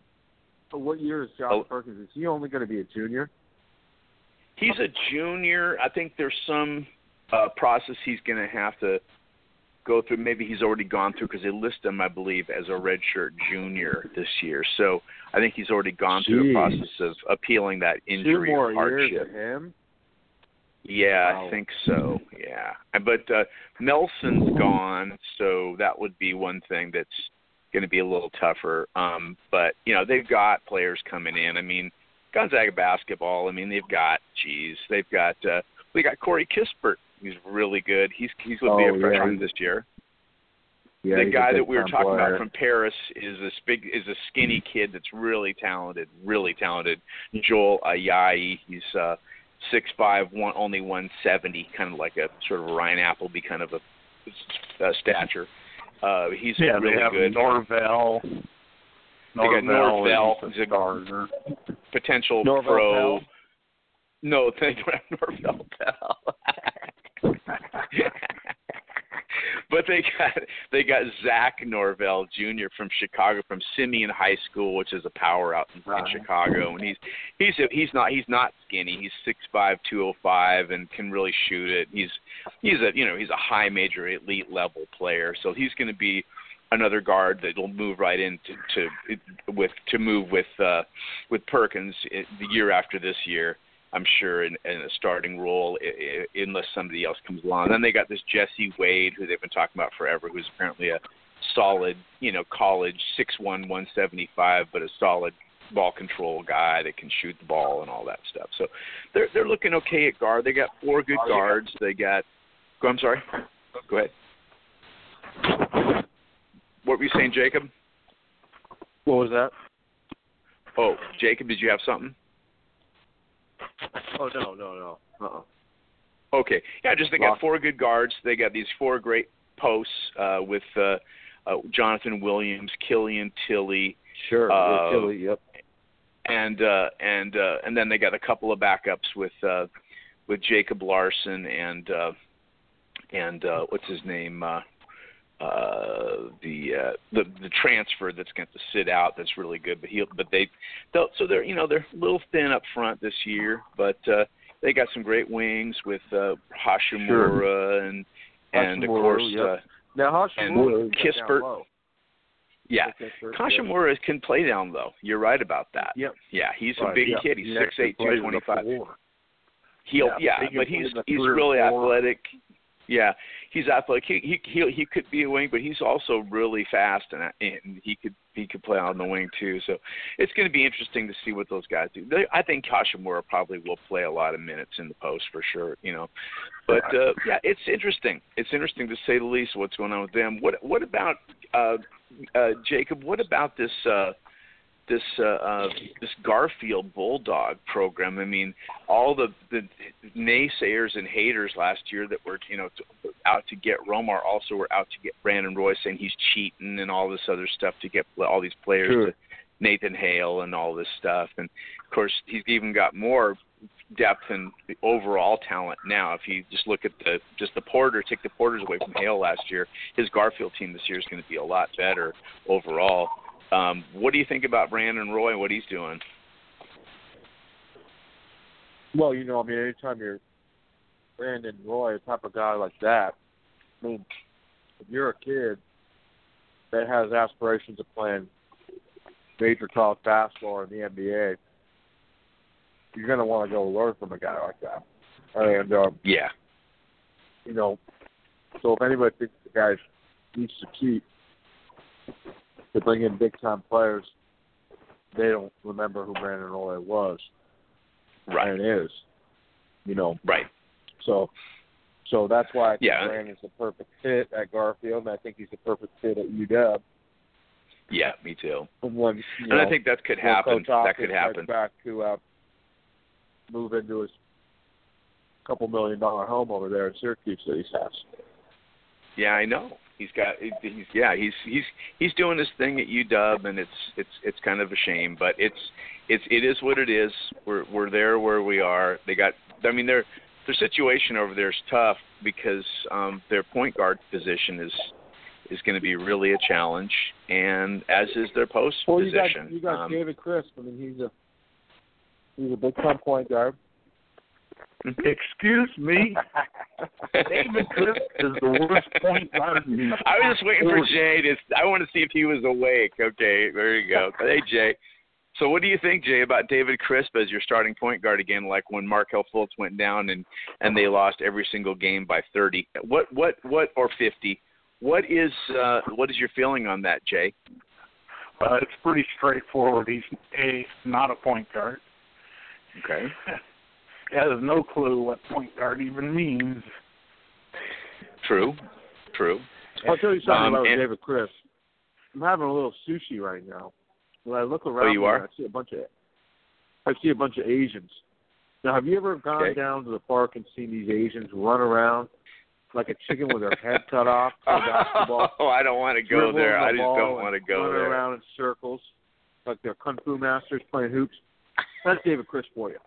What year is Josh Oh. Perkins? Is he only going to be a junior? He's a junior. I think there's some uh, process he's going to have to go through. Maybe he's already gone through because they list him, I believe, as a redshirt junior this year. So I think he's already gone through a Jeez. process of appealing that injury Two more or hardship. years of him? Yeah, Wow. I think so. Yeah, but uh, Nelson's gone, so that would be one thing that's going to be a little tougher. Um, but you know, they've got players coming in. I mean, Gonzaga basketball. I mean, they've got, geez, they've got uh, we got Corey Kispert, who's really good. He's he's going to be Oh, a yeah. freshman this year. Yeah, the he's guy a that we were big-time talking player. about from Paris is this big is a skinny kid that's really talented, really talented. Joel Ayayi. He's uh, six five, one only one seventy, kind of like a sort of a Ryan Appleby kind of a uh, stature. Uh, he's Yeah, really they have good. Norvell. They got Norvell, is who's a a starter. potential Norvell pro. Pell? No, they don't have Norvell Pell. But they got they got Zach Norvell Junior from Chicago, from Simeon High School, which is a power out in, Right. in Chicago, and he's he's a, he's not he's not skinny. He's six five, two oh five, and can really shoot it. He's he's a you know he's a high major elite level player, so he's going to be another guard that will move right into to with to move with uh, with Perkins the year after this year. I'm sure in, in a starting role, I, I, unless somebody else comes along. Then they got this Jesse Wade, who they've been talking about forever, who's apparently a solid, you know, college six one, one seventy-five, but a solid ball control guy that can shoot the ball and all that stuff. So they're they're looking okay at guard. They got four good guards. They got. Go. I'm sorry. Go ahead. What were you saying, Jacob? What was that? Oh, Jacob, did you have something? Oh, no, no, no. Uh-uh. Okay. Yeah, just they got four good guards. They got these four great posts uh, with uh, uh, Jonathan Williams, Killian Tilly. Sure. Uh, yeah, Tilly, yep. And uh, and uh, and then they got a couple of backups with uh, with Jacob Larson and uh, and uh, what's his name? Uh, uh, the uh, the the transfer that's going to sit out that's really good, but he but they they'll, so they're you know they're a little thin up front this year, but uh, they got some great wings with uh, Hashimura Sure. and and Hashimura, of course yep. uh, Now, and Hashimura Kispert. Yeah, Kispert, Hashimura can play down low. You're right about that. Yep. Yeah, he's a Right, big yeah. kid. He's He six actually eight, plays two twenty-five. the floor. He'll Yeah, yeah, he can but play he's the he's three or really four. athletic. Yeah, he's athletic. He he he he could be a wing, but he's also really fast, and and he could he could play on the wing too. So it's going to be interesting to see what those guys do. They, I think Hashimura probably will play a lot of minutes in the post for sure. You know, but uh, yeah, it's interesting. It's interesting to say the least. What's going on with them? What what about uh, uh, Jacob? What about this uh, this uh, uh, this Garfield Bulldog program. I mean, all the, the naysayers and haters last year that were, you know, to, out to get Romar also were out to get Brandon Roy, saying he's cheating and all this other stuff to get all these players Sure. to Nathan Hale and all this stuff. And, of course, he's even got more depth and overall talent now. If you just look at the just the Porter, take the Porters away from Hale last year, his Garfield team this year is going to be a lot better overall. Um, what do you think about Brandon Roy and what he's doing? Well, you know, I mean, anytime you're Brandon Roy, a type of guy like that, I mean, if you're a kid that has aspirations of playing major college basketball or in the N B A, you're going to want to go learn from a guy like that. And, um, Yeah. you know, so if anybody thinks the guy needs to cheat to bring in big-time players, they don't remember who Brandon Roy was. Right. And is. You know. Right. So so that's why I think Yeah. Brandon's the perfect fit at Garfield, and I think he's the perfect fit at U W. Yeah, me too. And, when, you And know, I think that could when happen. Coach Hopkins That could happen. heads back to uh, move into his couple million dollar home over there in Syracuse that he has. Yeah, I know. He's got. He's yeah. He's he's he's doing this thing at U W, and it's it's it's kind of a shame, but it's it's it is what it is. We're we're there where we are. They got. I mean, their their situation over there is tough because um, their point guard position is is going to be really a challenge, and as is their post Well, you position. got you got um, David Crisp. I mean, he's a he's a big time point guard. Excuse me? David Crisp is the worst point guard in the I was just waiting for sport. Jay to. I want to see if he was awake. Okay, there you go. Hey, Jay. So, what do you think, Jay, about David Crisp as your starting point guard again? Like when Markelle Fultz went down and, and they lost every single game by thirty. What what what or fifty? What is uh, what is your feeling on that, Jay? Uh, it's pretty straightforward. He's a not a point guard. Okay. He has no clue what point guard even means. True. True. I'll tell you something Um, about and- David Crisp. I'm having a little sushi right now. When I look around, Oh, you me, are? I see a bunch of I see a bunch of Asians. Now, have you ever gone Okay. down to the park and seen these Asians run around like a chicken with their head cut off play basketball? Oh, I don't want to go dribbling there. the I just ball don't and want to go running there. around in circles like they're kung fu masters playing hoops. That's David Crisp for you.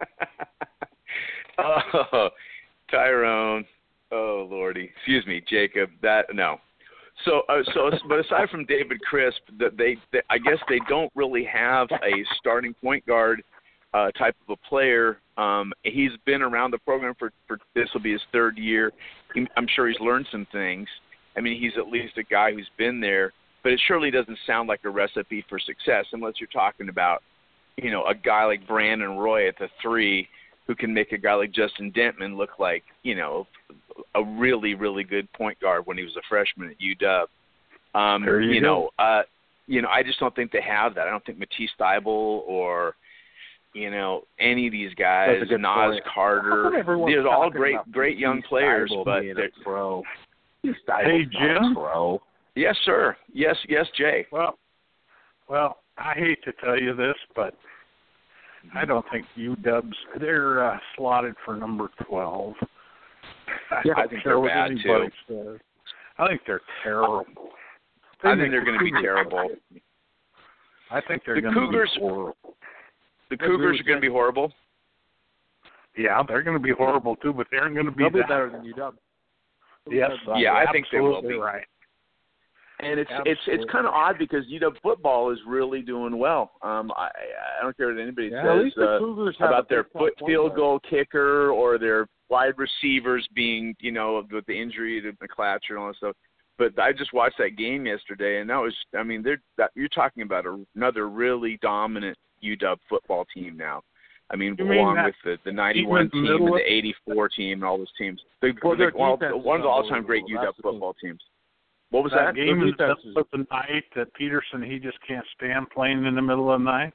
Oh, Tyrone. Oh, Lordy. Excuse me, Jacob. That no. So, uh, so, but aside from David Crisp, that they, they, I guess they don't really have a starting point guard uh, type of a player. Um, he's been around the program for, for this will be his third year. He, I'm sure he's learned some things. I mean, he's at least a guy who's been there, but it surely doesn't sound like a recipe for success unless you're talking about, you know, a guy like Brandon Roy at the three who can make a guy like Justin Dentman look like, you know, a really, really good point guard when he was a freshman at U W. Um, There you you go. know, uh, you know, I just don't think they have that. I don't think Matisse Thybulle or, you know, any of these guys, That's a good Nas point. Carter, How come everyone's they're all talking great, about great young Matisse players, Thybulle but being they're, a pro? Matisse Hey, Thybulle's not a Jim? pro. yes, sir, yes, yes, Jay. Well, well, I hate to tell you this, but I don't think U W's they're uh, slotted for number twelve. I, Yeah, don't I think care they're what bad, anybody too. says. I think they're terrible. I think make they're the going to be Cougars- terrible. I think they're The going to Cougars- be horrible. The agree Cougars with are going to be horrible. Yeah, they're going to be horrible too, but they're going to be They'll be that. better than U W. Yes, Yeah, I think they will absolutely be. Right. And it's it's it's Absolutely. kind of odd because U W football is really doing well. Um, I I don't care what anybody Yeah, at says least the uh, Cougars have about a their big-time foot point field guard. goal kicker or their wide receivers being, you know, with the injury to McClatcher and all that stuff. But I just watched that game yesterday, and that was, I mean, they're that, you're talking about a, another really dominant U W football team now. I mean, You mean along that with the, the ninety-one team in the team middle and of- the eighty-four team and all those teams. They, Well, they, their well, defense is one of the all-time great U unbelievable. W That's the thing. football teams. What was That that? game Their is defense middle of the night that Peterson, he just can't stand playing in the middle of the night.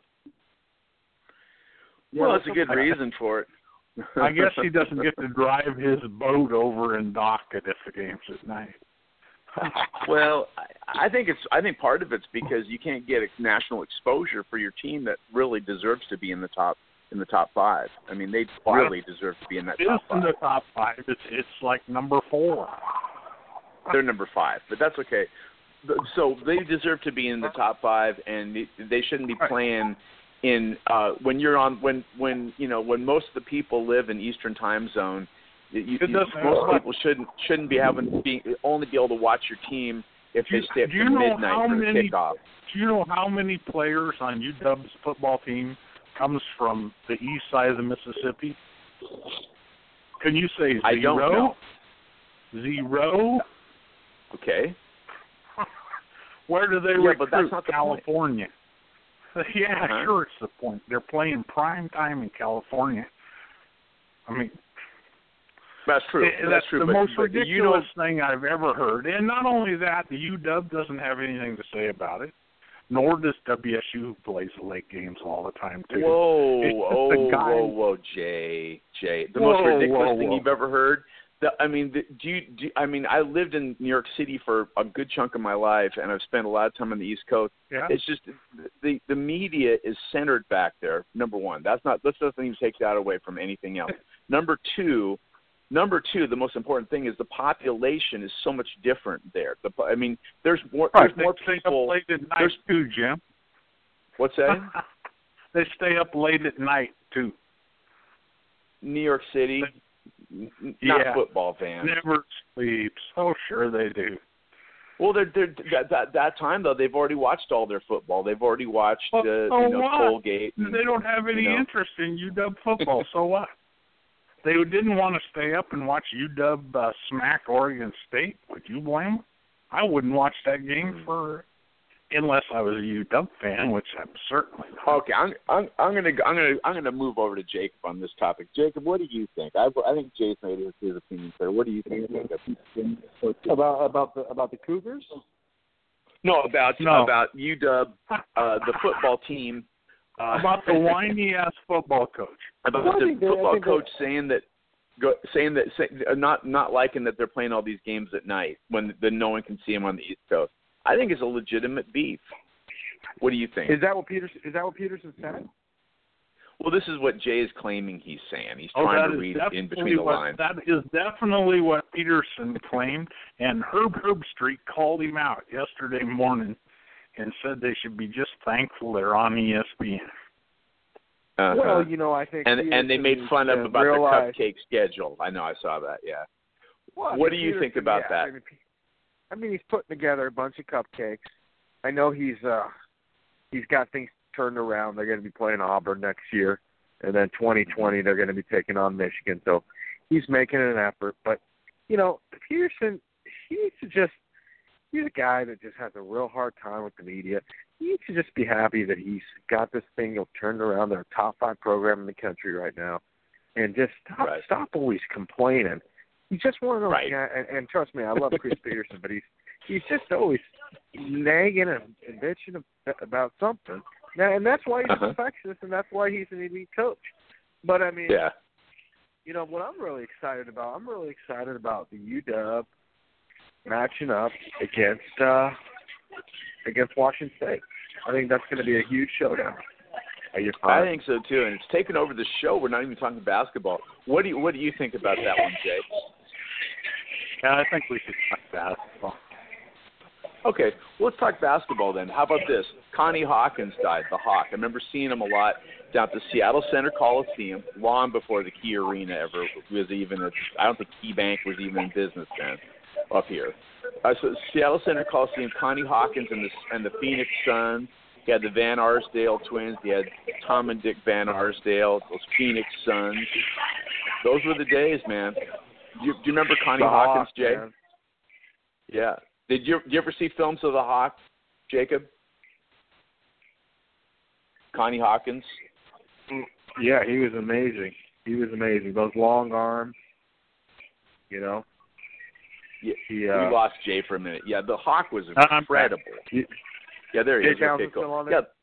Well, that's a good I- reason for it. I guess he doesn't get to drive his boat over and dock it if the game's at night. Well, I think it's. I think part of it's because you can't get a national exposure for your team that really deserves to be in the top in the top five. I mean, they really deserve to be in that top five. It's in the top five. It's it's like number four. They're number five, but that's okay. So they deserve to be in the top five, and they shouldn't be playing in uh, when you're on when when you know when most of the people live in Eastern Time Zone. You, you, most people shouldn't shouldn't be having be only be able to watch your team if they stay up to midnight for the kickoff. Do you know how many players on U W's football team comes from the east side of the Mississippi? Can you say zero? I don't know. Zero? Okay. Where do they yeah, recruit? But that's not the California. Point. Yeah, uh-huh. Sure, it's the point. They're playing prime time in California. I mean, that's true. It, that's, that's true. the but, most but ridiculous you know, thing I've ever heard. And not only that, the U W doesn't have anything to say about it, nor does W S U, who plays the late games all the time, too. Whoa, oh, guy... whoa, whoa, Jay, Jay. The whoa, most ridiculous whoa, thing whoa. you've ever heard? The, I mean, the, do you, do, I mean, I lived in New York City for a good chunk of my life, and I've spent a lot of time on the East Coast. Yeah. It's just the the media is centered back there. Number one, that's not. Let's doesn't even take that away from anything else. Number two, number two, the most important thing is the population is so much different there. The, I mean, there's more. Right, there's more they people. Stay up late at night too, Jim. What's that? They stay up late at night too. New York City. Not yeah. football fans. Never sleeps. Oh, sure they do. Well, they're, they're that, that that time though they've already watched all their football. They've already watched uh, oh, you know what? Colgate. And, they don't have any you know. interest in U W football. So what? They didn't want to stay up and watch U W uh, smack Oregon State. Would you blame them? I wouldn't watch that game for unless I was a U W fan, which I'm certainly not. Okay, I'm I'm I'm gonna I'm gonna I'm gonna move over to Jacob on this topic. Jacob, what do you think? I I think Jay's made his, his opinion clear. What do you think, Jacob? About about the about the Cougars? No, about no. about U W, uh, the football team. Uh, about the whiny ass football coach. About well, the football coach that, saying that. Go, saying that, say, not not liking that they're playing all these games at night when the, no one can see them on the East Coast. I think it's a legitimate beef. What do you think? Is that what Peterson? Is that what Peterson said? Well, this is what Jay is claiming he's saying. He's oh, trying to read in between the what, lines. That is definitely what Peterson claimed, and Herb Herbstreit called him out yesterday morning and said they should be just thankful they're on E S P N. Uh-huh. Well, you know, I think and Peterson and they made fun of about realize... the cupcake schedule. I know, I saw that. Yeah. Well, what do you Peterson, think about yeah, that? I mean, I mean, he's putting together a bunch of cupcakes. I know he's uh, he's got things turned around. They're going to be playing Auburn next year, and then twenty twenty they're going to be taking on Michigan. So he's making an effort. But you know, Peterson, he needs to just he's a guy that just has a real hard time with the media. He needs to just be happy that he's got this thing turned around. They're a top five program in the country right now, and just stop right. stop always complaining. He's just one of those right. guys, and, and trust me, I love Chris Peterson, but he's he's just always nagging and, and bitching about something. Now, and that's why he's uh-huh. a perfectionist, and that's why he's an elite coach. But I mean, yeah. you know what I'm really excited about? I'm really excited about the U W matching up against uh, against Washington State. I think that's going to be a huge showdown. I think so too, and it's taken over the show. We're not even talking basketball. What do you What do you think about that one, Jay? Yeah, I think we should talk basketball. Okay, well, let's talk basketball then. How about this? Connie Hawkins died, the Hawk. I remember seeing him a lot down at the Seattle Center Coliseum long before the Key Arena ever was even. A, I don't think Key Bank was even in business then up here. Uh, so Seattle Center Coliseum, Connie Hawkins and the and the Phoenix Suns. You had the Van Arsdale twins. You had Tom and Dick Van Arsdale, those Phoenix Suns. Those were the days, man. Do you, do you remember Connie the Hawkins, Hawk, Jay? Man. Yeah. Did you, did you ever see films of the Hawk, Jacob? Connie Hawkins? Yeah, he was amazing. He was amazing. Those long arms, you know. Yeah, he, uh, we lost Jay for a minute. Yeah, the Hawk was I'm incredible. You, Yeah, there he Jay is. Townsend Okay, cool. still on Yeah.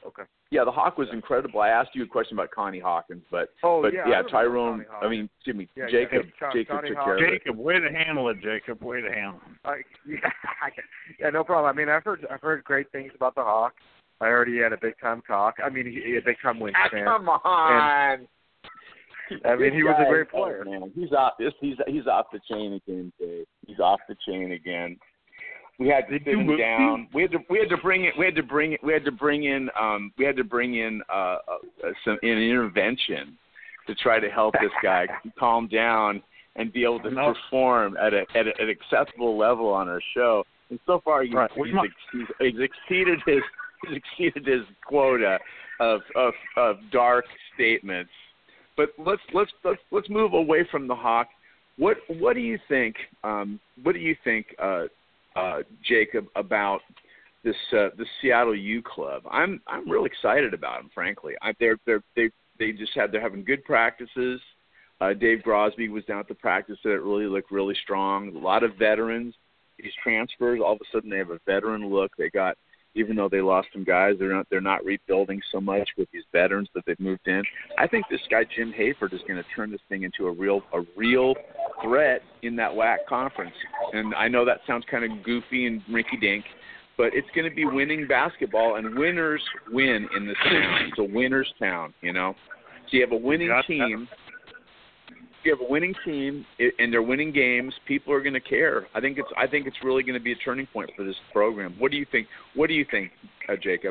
Okay. Yeah, the Hawk was incredible. I asked you a question about Connie Hawkins, but Oh but yeah, yeah, I remember Tyrone. Connie Hawk. I mean, excuse me, Yeah, Jacob. yeah. Con- Jacob Connie took Hawk. care of it. Jacob, way to handle it, Jacob. Way to handle it. Uh, yeah, yeah, no problem. I mean, I've heard I've heard great things about the Hawk. I heard he had a big time talk. I mean, he, he had a big time win. Ah, come on. And, I mean, he was a great player. Oh, man, he's off. He's he's off the chain again, Dave. He's off the chain again. We had to sit him down. We had to we had to bring it. We had to bring it. We had to bring in. Um, we had to bring in uh, uh, some an intervention to try to help this guy calm down and be able to No. perform at a at a, an acceptable level on our show. And so far, he's, Right. he's, ex, he's, he's exceeded his he's exceeded his quota of of, of dark statements. But let's let's let's let's move away from the Hawk. What what do you think? Um, what do you think, uh, uh, Jacob, about this uh, the Seattle U Club? I'm I'm real excited about them, frankly. I, they're they're they they just had they're having good practices. Uh, Dave Grosby was down at the practice that really looked really strong. A lot of veterans. These transfers, all of a sudden they have a veteran look. They got, even though they lost some guys, they're not they're not rebuilding so much with these veterans that they've moved in. I think this guy Jim Hayford is going to turn this thing into a real a real threat in that W A C conference. And I know that sounds kind of goofy and rinky-dink, but it's going to be winning basketball, and winners win in this town. It's a winner's town, you know. So you have a winning team. If you have a winning team and they're winning games, people are going to care. I think it's I think it's really going to be a turning point for this program. What do you think? What do you think, uh, Jacob?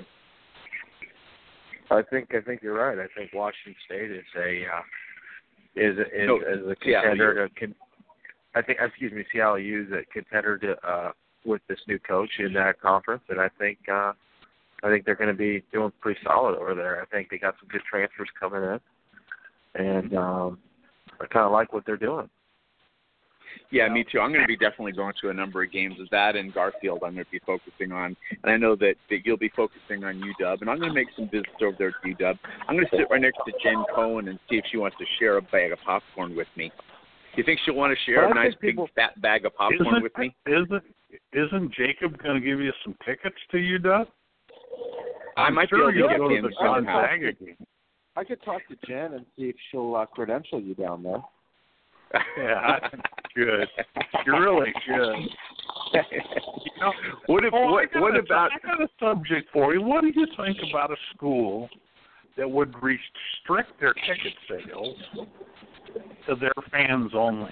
I think I think you're right. I think Washington State is a uh, is is, No, is a Seattle contender. To, con, I think excuse me, Seattle U is a contender to uh, with this new coach in that conference, and I think uh, I think they're going to be doing pretty solid over there. I think they got some good transfers coming in, and um, I kind of like what they're doing. Yeah, me too. I'm going to be definitely going to a number of games of that in Garfield. I'm going to be focusing on, and I know that, that you'll be focusing on U W, and I'm going to make some visits over there to U W. I'm going to sit right next to Jen Cohen and see if she wants to share a bag of popcorn with me. Do you think she'll want to share well, a nice people, big fat bag of popcorn with me? Isn't isn't Jacob going to give you some tickets to U W? I might sure be able to you'll get go to them the somehow. Gonzaga game. I could talk to Jen and see if she'll uh, credential you down there. Yeah, I think good. You really should. You know, what if, oh, what, I got what a, about? I got a subject for you. What do you think about a school that would restrict their ticket sales to their fans only?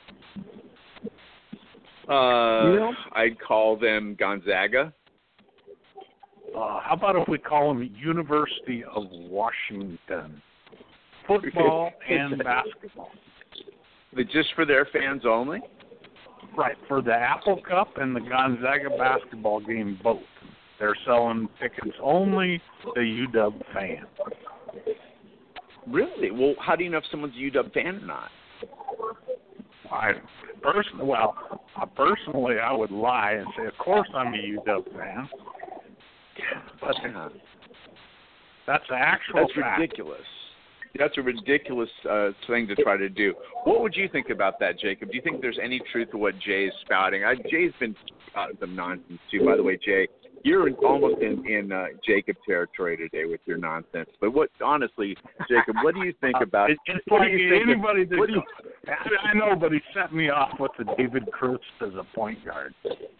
Uh, You know? I'd call them Gonzaga. Uh, how about if we call them University of Washington? Football and basketball. Just for their fans only? Right, for the Apple Cup and the Gonzaga basketball game, both. They're selling tickets only to U W fans. Really? Well, how do you know if someone's a U W fan or not? I personally, well, I personally, I would lie and say, of course, I'm a U W fan. But Uh, that's the actual That's fact. ridiculous. That's a ridiculous uh, thing to try to do. What would you think about that, Jacob? Do you think there's any truth to what Jay's spouting? I, Jay's been spouting some nonsense too. By the way, Jay, you're in, almost in, in uh, Jacob territory today with your nonsense. But what, honestly, Jacob, what do you think about? It, it's what like do you think anybody of, that what do you, I know, but he set me off with the David Crisp as a point guard.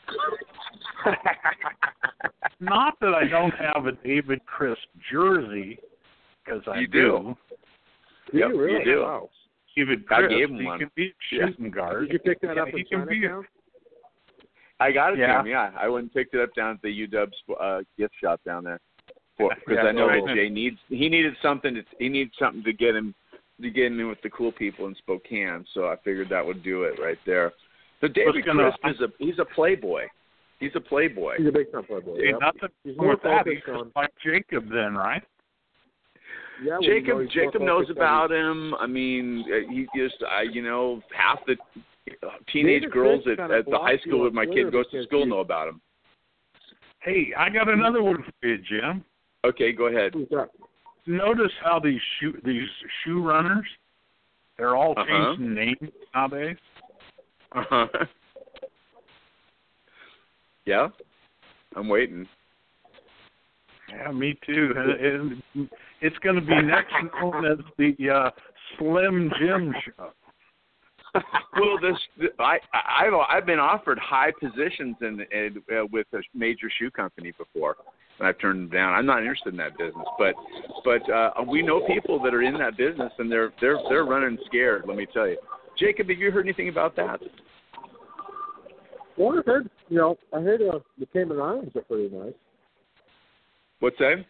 Not that I don't have a David Crisp jersey, because I You do. Do Yep, you really? you do. Wow. David I Crisp, gave him he one. can be a Yeah. shooting guard. Did you pick that Yeah, up he in can be a- Chinatown? I got it Yeah. to him, yeah. I went and picked it up down at the U W uh, gift shop down there. Because Yeah, I know right. that Jay needs he needed something to he needs something to get him to get him in with the cool people in Spokane. So I figured that would do it right there. So David gonna- Crisp is a he's a playboy. He's a playboy. He's a big time playboy. Hey, Yeah. nothing He's wrong more with that. He's focused on. just like Jacob then, right? Yeah, well, Jacob you know, he's more Jacob knows focused on about him. I mean, uh, he just I you know half the teenage David girls Crisp at, kinda at the high blocked school you where on my Twitter kid goes to because school he- know about him. Hey, I got another one for you, Jim. Okay, go ahead. Who's that? Notice how these shoe these shoe runners, they're all Uh-huh. changing names nowadays. Uh-huh. Yeah, I'm waiting. Yeah, me too. And and it's going to be next known as the uh, Slim Jim Show. Well, this I I I've been offered high positions in, in uh, with a major shoe company before, and I've turned them down. I'm not interested in that business, but but uh, we know people that are in that business, and they're they're they're running scared. Let me tell you, Jacob, have you heard anything about that? Well, I heard, you know, I heard uh, the Cayman Islands are pretty nice. What's that?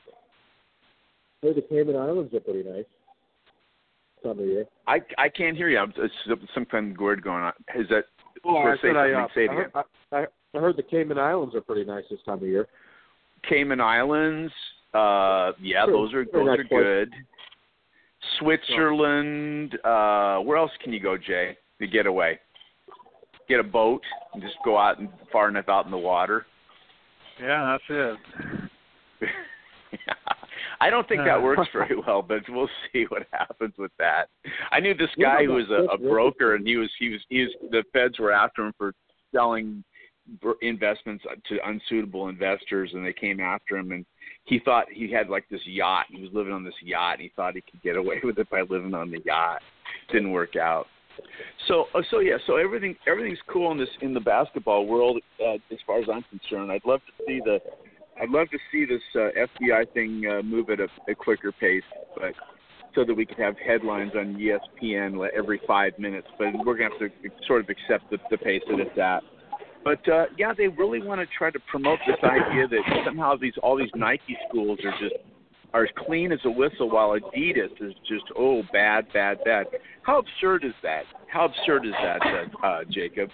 I heard the Cayman Islands are pretty nice. Time of year. I I can't hear you. I'm, it's some kind of word going on. Is that? Oh, I say said I, uh, say it I, again. heard, I, I heard the Cayman Islands are pretty nice this time of year. Cayman Islands, uh, yeah, Pretty- those are pretty those nice are place. good. Switzerland. Uh, where else can you go, Jay? To get away, get a boat and just go out and far enough out in the water. Yeah, that's it. I don't think that Uh. works very well, but we'll see what happens with that. I knew this guy who was a, a broker, and he was he was he was the feds were after him for selling investments to unsuitable investors, and they came after him, and he thought he had like this yacht. He was living on this yacht, and he thought he could get away with it by living on the yacht. Didn't work out. So so yeah, so everything everything's cool in this in the basketball world uh, as far as I'm concerned. I'd love to see the I'd love to see this uh, F B I thing uh, move at a, a quicker pace, but so that we could have headlines on E S P N every five minutes. But we're going to have to sort of accept the, the pace that it's at. But uh, yeah, they really want to try to promote this idea that somehow these all these Nike schools are just are as clean as a whistle, while Adidas is just oh bad, bad, bad. How absurd is that? How absurd is that, uh, uh, Jacob?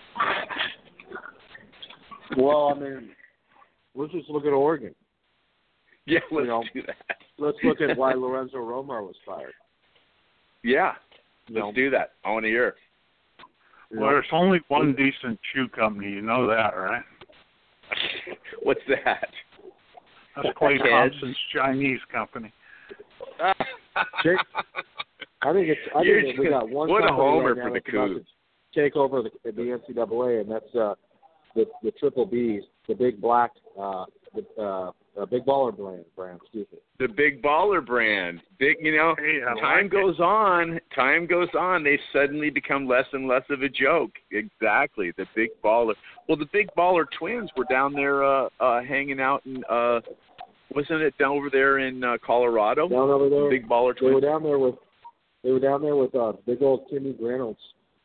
Well, I mean, let's just look at Oregon. Yeah, let's you know, do that. Let's look at why Lorenzo Romar was fired. Yeah, You let's know, do that. I want to hear. Well, there's only one decent shoe company. You know that, right? What's that? That's Clay Kids. Thompson's Chinese company. Jake, I think it's. I You're think that we got one what a company homer right now for the that's about Cougs. to take over the, the N C double A, and that's uh, the the Triple Bs, the big black, uh, the uh, uh, big baller brand. Brand, excuse me. The Big Baller brand. Big, you know, Hey, I time like goes on. Time goes on. They suddenly become less and less of a joke. Exactly. The Big Baller. Well, the Big Baller twins were down there uh, uh, hanging out in, uh, wasn't it down over there in uh, Colorado? Down over there. Big Baller They were twins. down there with. They were down there with uh, big old Timmy Reynolds.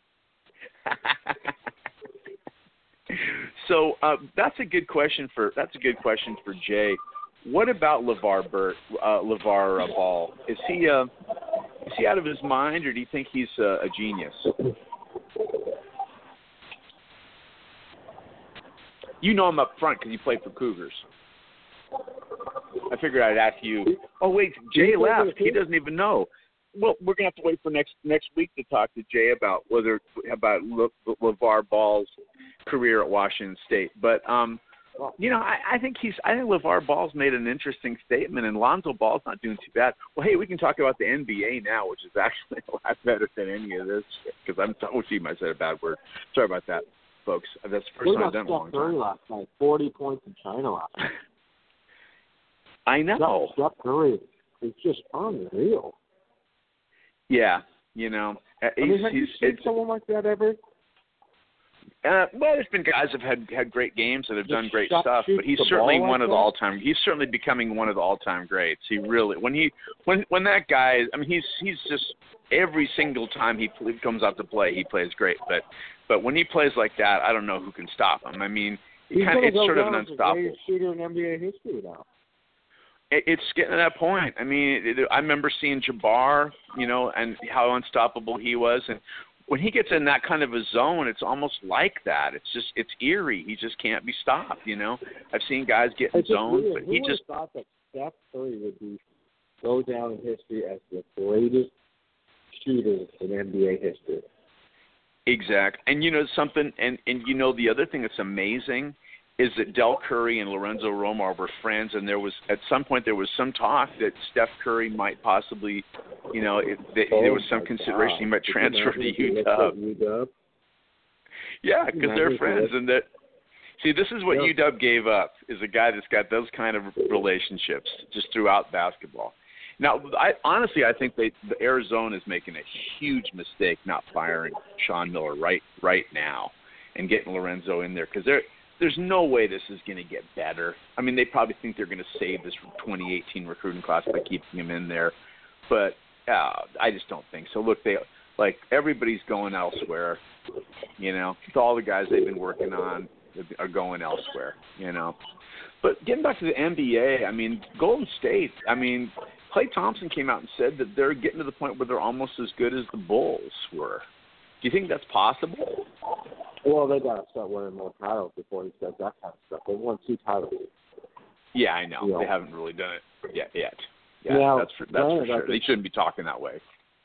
So uh, that's a good question for that's a good question for Jay. What about LeVar Burt, uh, LeVar uh, Ball? Is he uh, is he out of his mind, or do you think he's uh, a genius? You know him up front because you played for Cougars. I figured I'd ask you. Oh wait, Jay left. He doesn't even know. Well, we're gonna have to wait for next next week to talk to Jay about whether about Le, LeVar Ball's career at Washington State. But um, you know, I, I think he's. I think LeVar Ball's made an interesting statement, and Lonzo Ball's not doing too bad. Well, hey, we can talk about the N B A now, which is actually a lot better than any of this. Because I'm. Oh, gee, I said a bad word. Sorry about that, folks. That's the first What time I've about done it in a long Steph Curry time. last night? Forty points in China last night. I know. Steph Curry is just unreal. Yeah, you know, uh, I he's, mean, have you he's, seen it's, someone like that ever? Uh, well, there's been guys that have had, had great games that have Just done great shot- stuff, shoot but he's the certainly ball one like of the that? all-time. He's certainly becoming one of the all-time greats. He really, when he, when when that guy, I mean, he's he's just every single time he pl- comes out to play, he plays great. But but when he plays like that, I don't know who can stop him. I mean, He's it kind gonna it's go sort of down an as the unstoppable. greatest shooter in N B A history now. It, it's getting to that point. I mean, it, I remember seeing Jabbar, you know, and how unstoppable he was, and when he gets in that kind of a zone, it's almost like that. It's just, it's eerie. He just can't be stopped, you know. I've seen guys get in It's just zones, weird. but Who he would just, have thought that Steph Curry would be go down in history as the greatest shooter in N B A history? exact. And you know something, and, and you know the other thing that's amazing is that Del Curry and Lorenzo Romar were friends, and there was, at some point, there was some talk that Steph Curry might possibly, you know, it, that Oh there was some my consideration God. he might Could you transfer imagine to if he U looked at W. U W? Yeah, because Imagine they're if he friends, looked- and that See, this is what Yeah. U W gave up, is a guy that's got those kind of relationships just throughout basketball. Now, I honestly, I think they, the Arizona is making a huge mistake not firing Sean Miller right right now and getting Lorenzo in there, because there there's no way this is going to get better. I mean, they probably think they're going to save this twenty eighteen recruiting class by keeping him in there, but uh, I just don't think so. Look, they like everybody's going elsewhere. You know, it's all the guys they've been working on are going elsewhere. You know, but getting back to the N B A, I mean, Golden State. I mean, Klay Thompson came out and said that they're getting to the point where they're almost as good as the Bulls were. Do you think that's possible? Well, they got to start winning more titles before he says that kind of stuff. They won two titles. Yeah, I know. Yeah. They haven't really done it yet. yet. Yeah, now, that's for, that's for granted, I sure. They think, shouldn't be talking that way.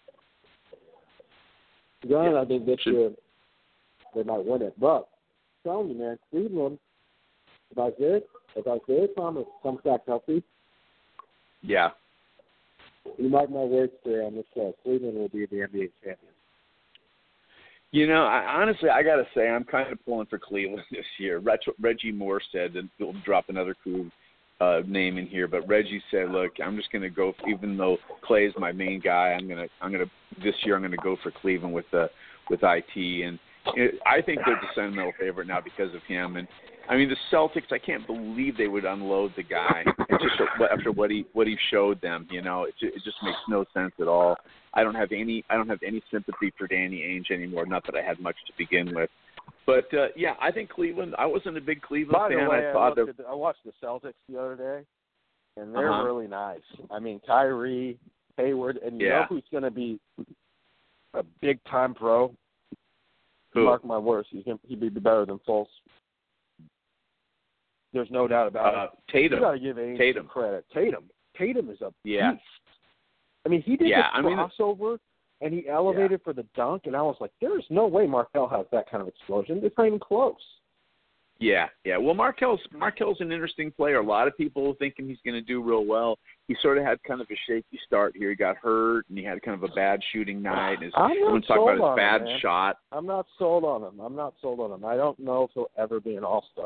granted, Yeah. I think this Should- year they might win it. But I'm telling you, man, Cleveland, if Isaiah, if Isaiah Thomas comes back healthy, Yeah. you mark my words there on this show, Cleveland will be the N B A champion. You know, I, honestly, I got to say, I'm kind of pulling for Cleveland this year. Reg, Reggie Moore said, and we'll drop another cool uh, name in here, but Reggie said, "Look, I'm just going to go. Even though Clay is my main guy, I'm gonna, I'm gonna this year, I'm going to go for Cleveland with the with I T, and it, I think they're the sentimental favorite now because of him. And I mean, the Celtics, I can't believe they would unload the guy just after what he what he showed them. You know, it, it just makes no sense at all. I don't have any I don't have any sympathy for Danny Ainge anymore. Not that I had much to begin with, but uh, yeah, I think Cleveland. I wasn't a big Cleveland By the fan. way, I I, thought looked that at, I watched the Celtics the other day, and they're Uh-huh. really nice. I mean, Kyrie, Hayward, and you Yeah. know who's going to be a big-time pro? Who? Mark my words, he's gonna, he'd be better than Fultz. There's no doubt about uh, it. Tatum. You got to give Ainge Tatum. some credit. Tatum. Tatum is a Yeah. beast. I mean, he did Yeah, the I mean, crossover, and he elevated for the dunk, and I was like, there's no way Markel has that kind of explosion. It's not even close. Yeah, yeah. Well, Markel's Markel's an interesting player. A lot of people thinking he's going to do real well. He sort of had kind of a shaky start here. He got hurt, and he had kind of a bad shooting night. And his, I'm not everyone's talking sold about on his bad him, man. shot. I'm not sold on him. I'm not sold on him. I don't know if he'll ever be an all-star.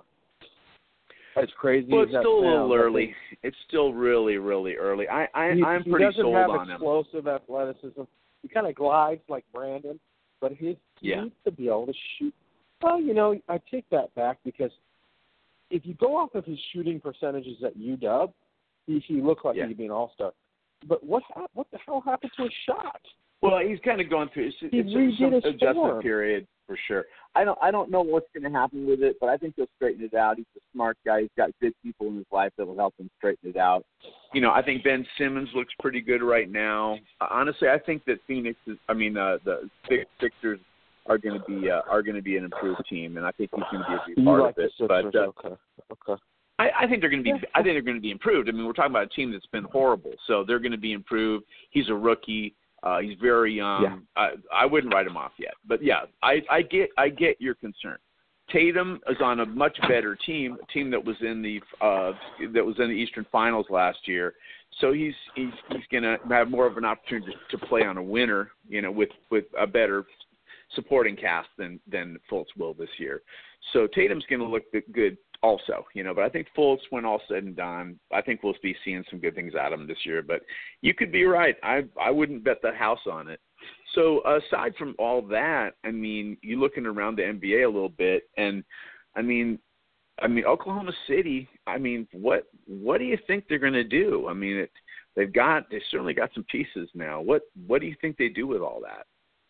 As crazy Well, as it's that still a little sounds, I early. think It's still really, really early. I, I, He, I'm he pretty doesn't sold have on him. explosive athleticism. He kind of glides like Brandon, but his, he Yeah. needs to be able to shoot. Well, you know, I take that back because if you go off of his shooting percentages at U W, he, he looked like Yeah. he'd be an all-star. But what hap- what the hell happened to his shot? Well, he's kind of going through it's, He it's redid some his adjustment form. period for sure. I don't I don't know what's going to happen with it, but I think he'll straighten it out. He's a smart guy. He's got good people in his life that will help him straighten it out. You know, I think Ben Simmons looks pretty good right now. Uh, honestly, I think that Phoenix is. I mean, uh, the Six- Sixers are going to be uh, are going to be an improved team, and I think he's going to be a big You part like of it. the Sixers? But uh, okay, okay. I, I think they're going to be. I think they're going to be improved. I mean, we're talking about a team that's been horrible, so they're going to be improved. He's a rookie. Uh, he's very young. Yeah. I, I wouldn't write him off yet, but yeah, I, I get I get your concern. Tatum is on a much better team, a team that was in the uh, that was in the Eastern Finals last year. So he's he's he's going to have more of an opportunity to play on a winner, you know, with, with a better supporting cast than than Fultz will this year. So Tatum's going to look good also, you know, but I think Fultz, when all said and done, I think we'll be seeing some good things out of him this year. But you could be right. I I wouldn't bet the house on it. So aside from all that, I mean, you're looking around the N B A a little bit, and I mean, I mean Oklahoma City. I mean, what what do you think they're going to do? I mean, it, they've got they certainly got some pieces now. What what do you think they do with all that?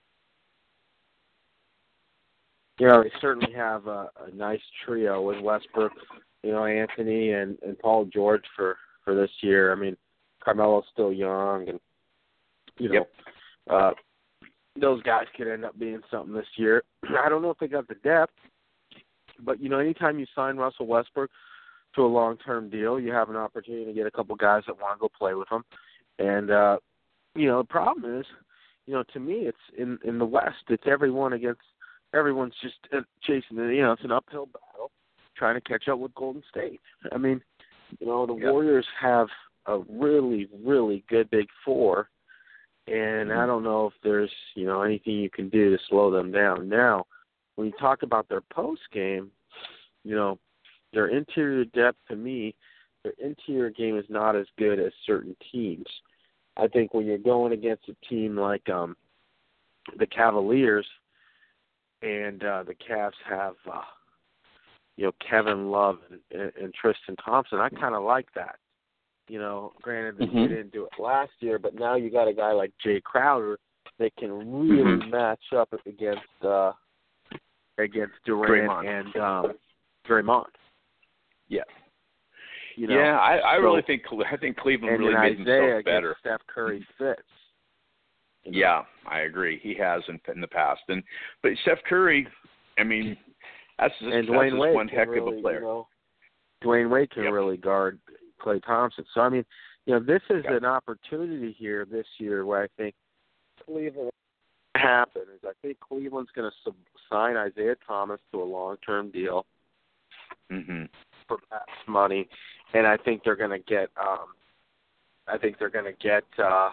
Yeah, they certainly have a, a nice trio with Westbrook, you know, Anthony and, and Paul George for, for this year. I mean, Carmelo's still young, and, you know, Yep. uh, those guys could end up being something this year. I don't know if they got the depth, but, you know, anytime you sign Russell Westbrook to a long-term deal, you have an opportunity to get a couple guys that want to go play with him. And, uh, you know, the problem is, you know, to me, it's in, in the West, it's everyone against everyone's just chasing it. You know, it's an uphill battle trying to catch up with Golden State. I mean, you know, the Yep. Warriors have a really, really good big four, and I don't know if there's, you know, anything you can do to slow them down. Now, when you talk about their post game, you know, their interior depth, to me, their interior game is not as good as certain teams. I think when you're going against a team like um, the Cavaliers, and uh, the Cavs have, uh, you know, Kevin Love and, and, and Tristan Thompson, I kind of like that. You know, granted, mm-hmm. they didn't do it last year, but now you got a guy like Jay Crowder that can really mm-hmm. match up against uh, against Durant Draymond. and um, Draymond. Yeah. You know, yeah, I, I so, really think I think Cleveland really made Isaiah himself better. Steph Curry fits. You know? Yeah, I agree. He has in, in the past, and but Steph Curry, I mean, that's just, and that's Dwayne just Wade one heck really, of a player. You know, Dwayne Wade can yep. really guard Klay Thompson. So I mean, you know, this is yep. an opportunity here this year where I think Cleveland happen is I think Cleveland's going to sub- sign Isaiah Thomas to a long-term deal mm-hmm. for max money, and I think they're going to get. Um, I think they're going to get uh,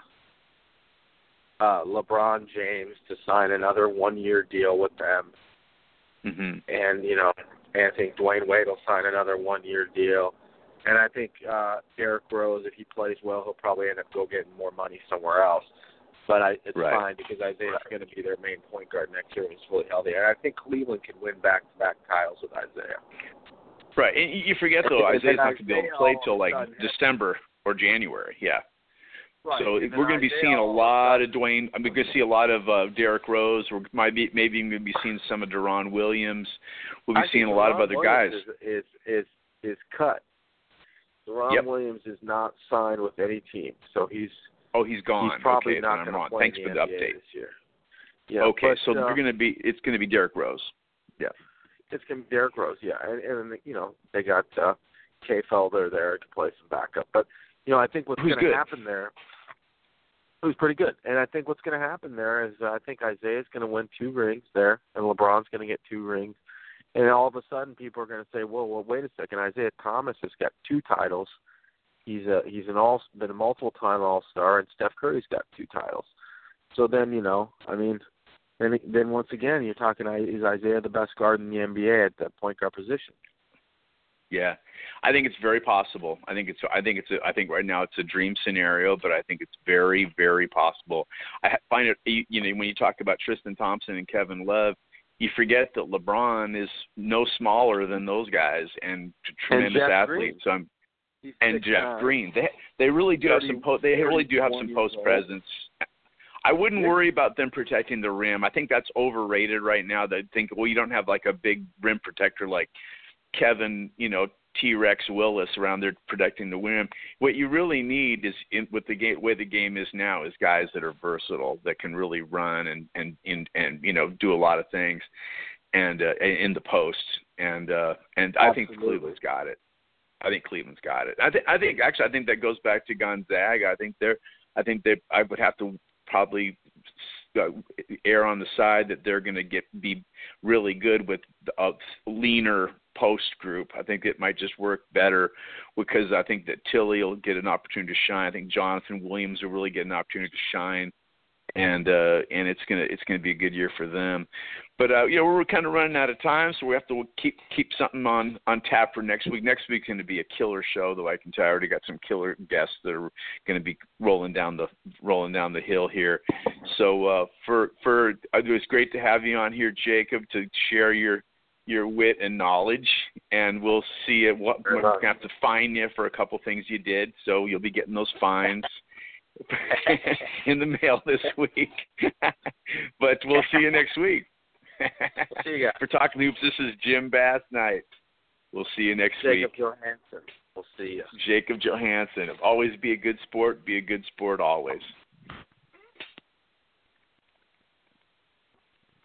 uh, LeBron James to sign another one-year deal with them, mm-hmm. and you know, and I think Dwayne Wade will sign another one-year deal, and I think uh, Derrick Rose, if he plays well, he'll probably end up go getting more money somewhere else. But I, it's right. fine because Isaiah's going to be their main point guard next year when he's fully healthy. And I think Cleveland can win back-to-back titles with Isaiah. Right. And you forget, though, Isaiah's not going to be able to play till like December or January. Yeah. Right. So and we're going to be seeing a lot of Dwayne. I mean, we're going to see a lot of uh, Derrick Rose. We're might be, maybe even going to be seeing some of Deron Williams. We'll be I seeing a Deron lot of other Williams guys. Is, is, is, is cut. Deron yep. Williams is not signed with any team. So he's Oh, he's gone. He's probably okay, not then I'm going wrong. to play Thanks in for the the N B A update. this year. Yeah, okay, but, so uh, they're going to be. It's going to be Derrick Rose. Yeah, it's going to be Derrick Rose. Yeah, and, and you know they got uh, Kay Felder there to play some backup. But you know I think what's going to happen there. Who's pretty good, and I think what's going to happen there is uh, I think Isaiah's going to win two rings there, and LeBron's going to get two rings, and all of a sudden people are going to say, well, well, wait a second, Isaiah Thomas has got two titles. He's a he's an all been a multiple time All Star, and Steph Curry's got two titles. So then you know, I mean, then then once again you're talking is Isaiah the best guard in the N B A at that point guard position? Yeah, I think it's very possible. I think it's I think it's a, I think right now it's a dream scenario, but I think it's very very possible. I find it you know when you talk about Tristan Thompson and Kevin Love, you forget that LeBron is no smaller than those guys and tremendous and athlete. Green. So I'm. He's And six, Jeff uh, Green, they they really do have some po- they really do have some post presence. I wouldn't yeah. worry about them protecting the rim. I think that's overrated right now. They think, well, you don't have like a big rim protector like Kevin, you know, T-Rex Willis around there protecting the rim. What you really need is, in, with the game, way the game is now, is guys that are versatile that can really run and and and, and you know do a lot of things, and uh, in the post. And uh, and I think Cleveland's got it. I think Cleveland's got it. I think. I think actually. I think that goes back to Gonzaga. I think they're. I think they. I would have to probably uh, err on the side that they're going to get be really good with a leaner post group. I think it might just work better because I think that Tilly will get an opportunity to shine. I think Jonathan Williams will really get an opportunity to shine. And uh, and it's gonna it's gonna be a good year for them, but uh, you know we're kind of running out of time, so we have to keep keep something on, on tap for next week. Next week's going to be a killer show, though I can tell I already got some killer guests that are going to be rolling down the rolling down the hill here. So uh, for for it was great to have you on here, Jacob, to share your your wit and knowledge, and we'll see it. What we're going to have to fine you for a couple things you did, so you'll be getting those fines in the mail this week. But we'll see you next week. See you guys. For Talking Hoops, this is Jim Bass Knight. We'll see you next Jacob week. Johansson. We'll see you. Jacob Johansson. Always be a good sport. Be a good sport always.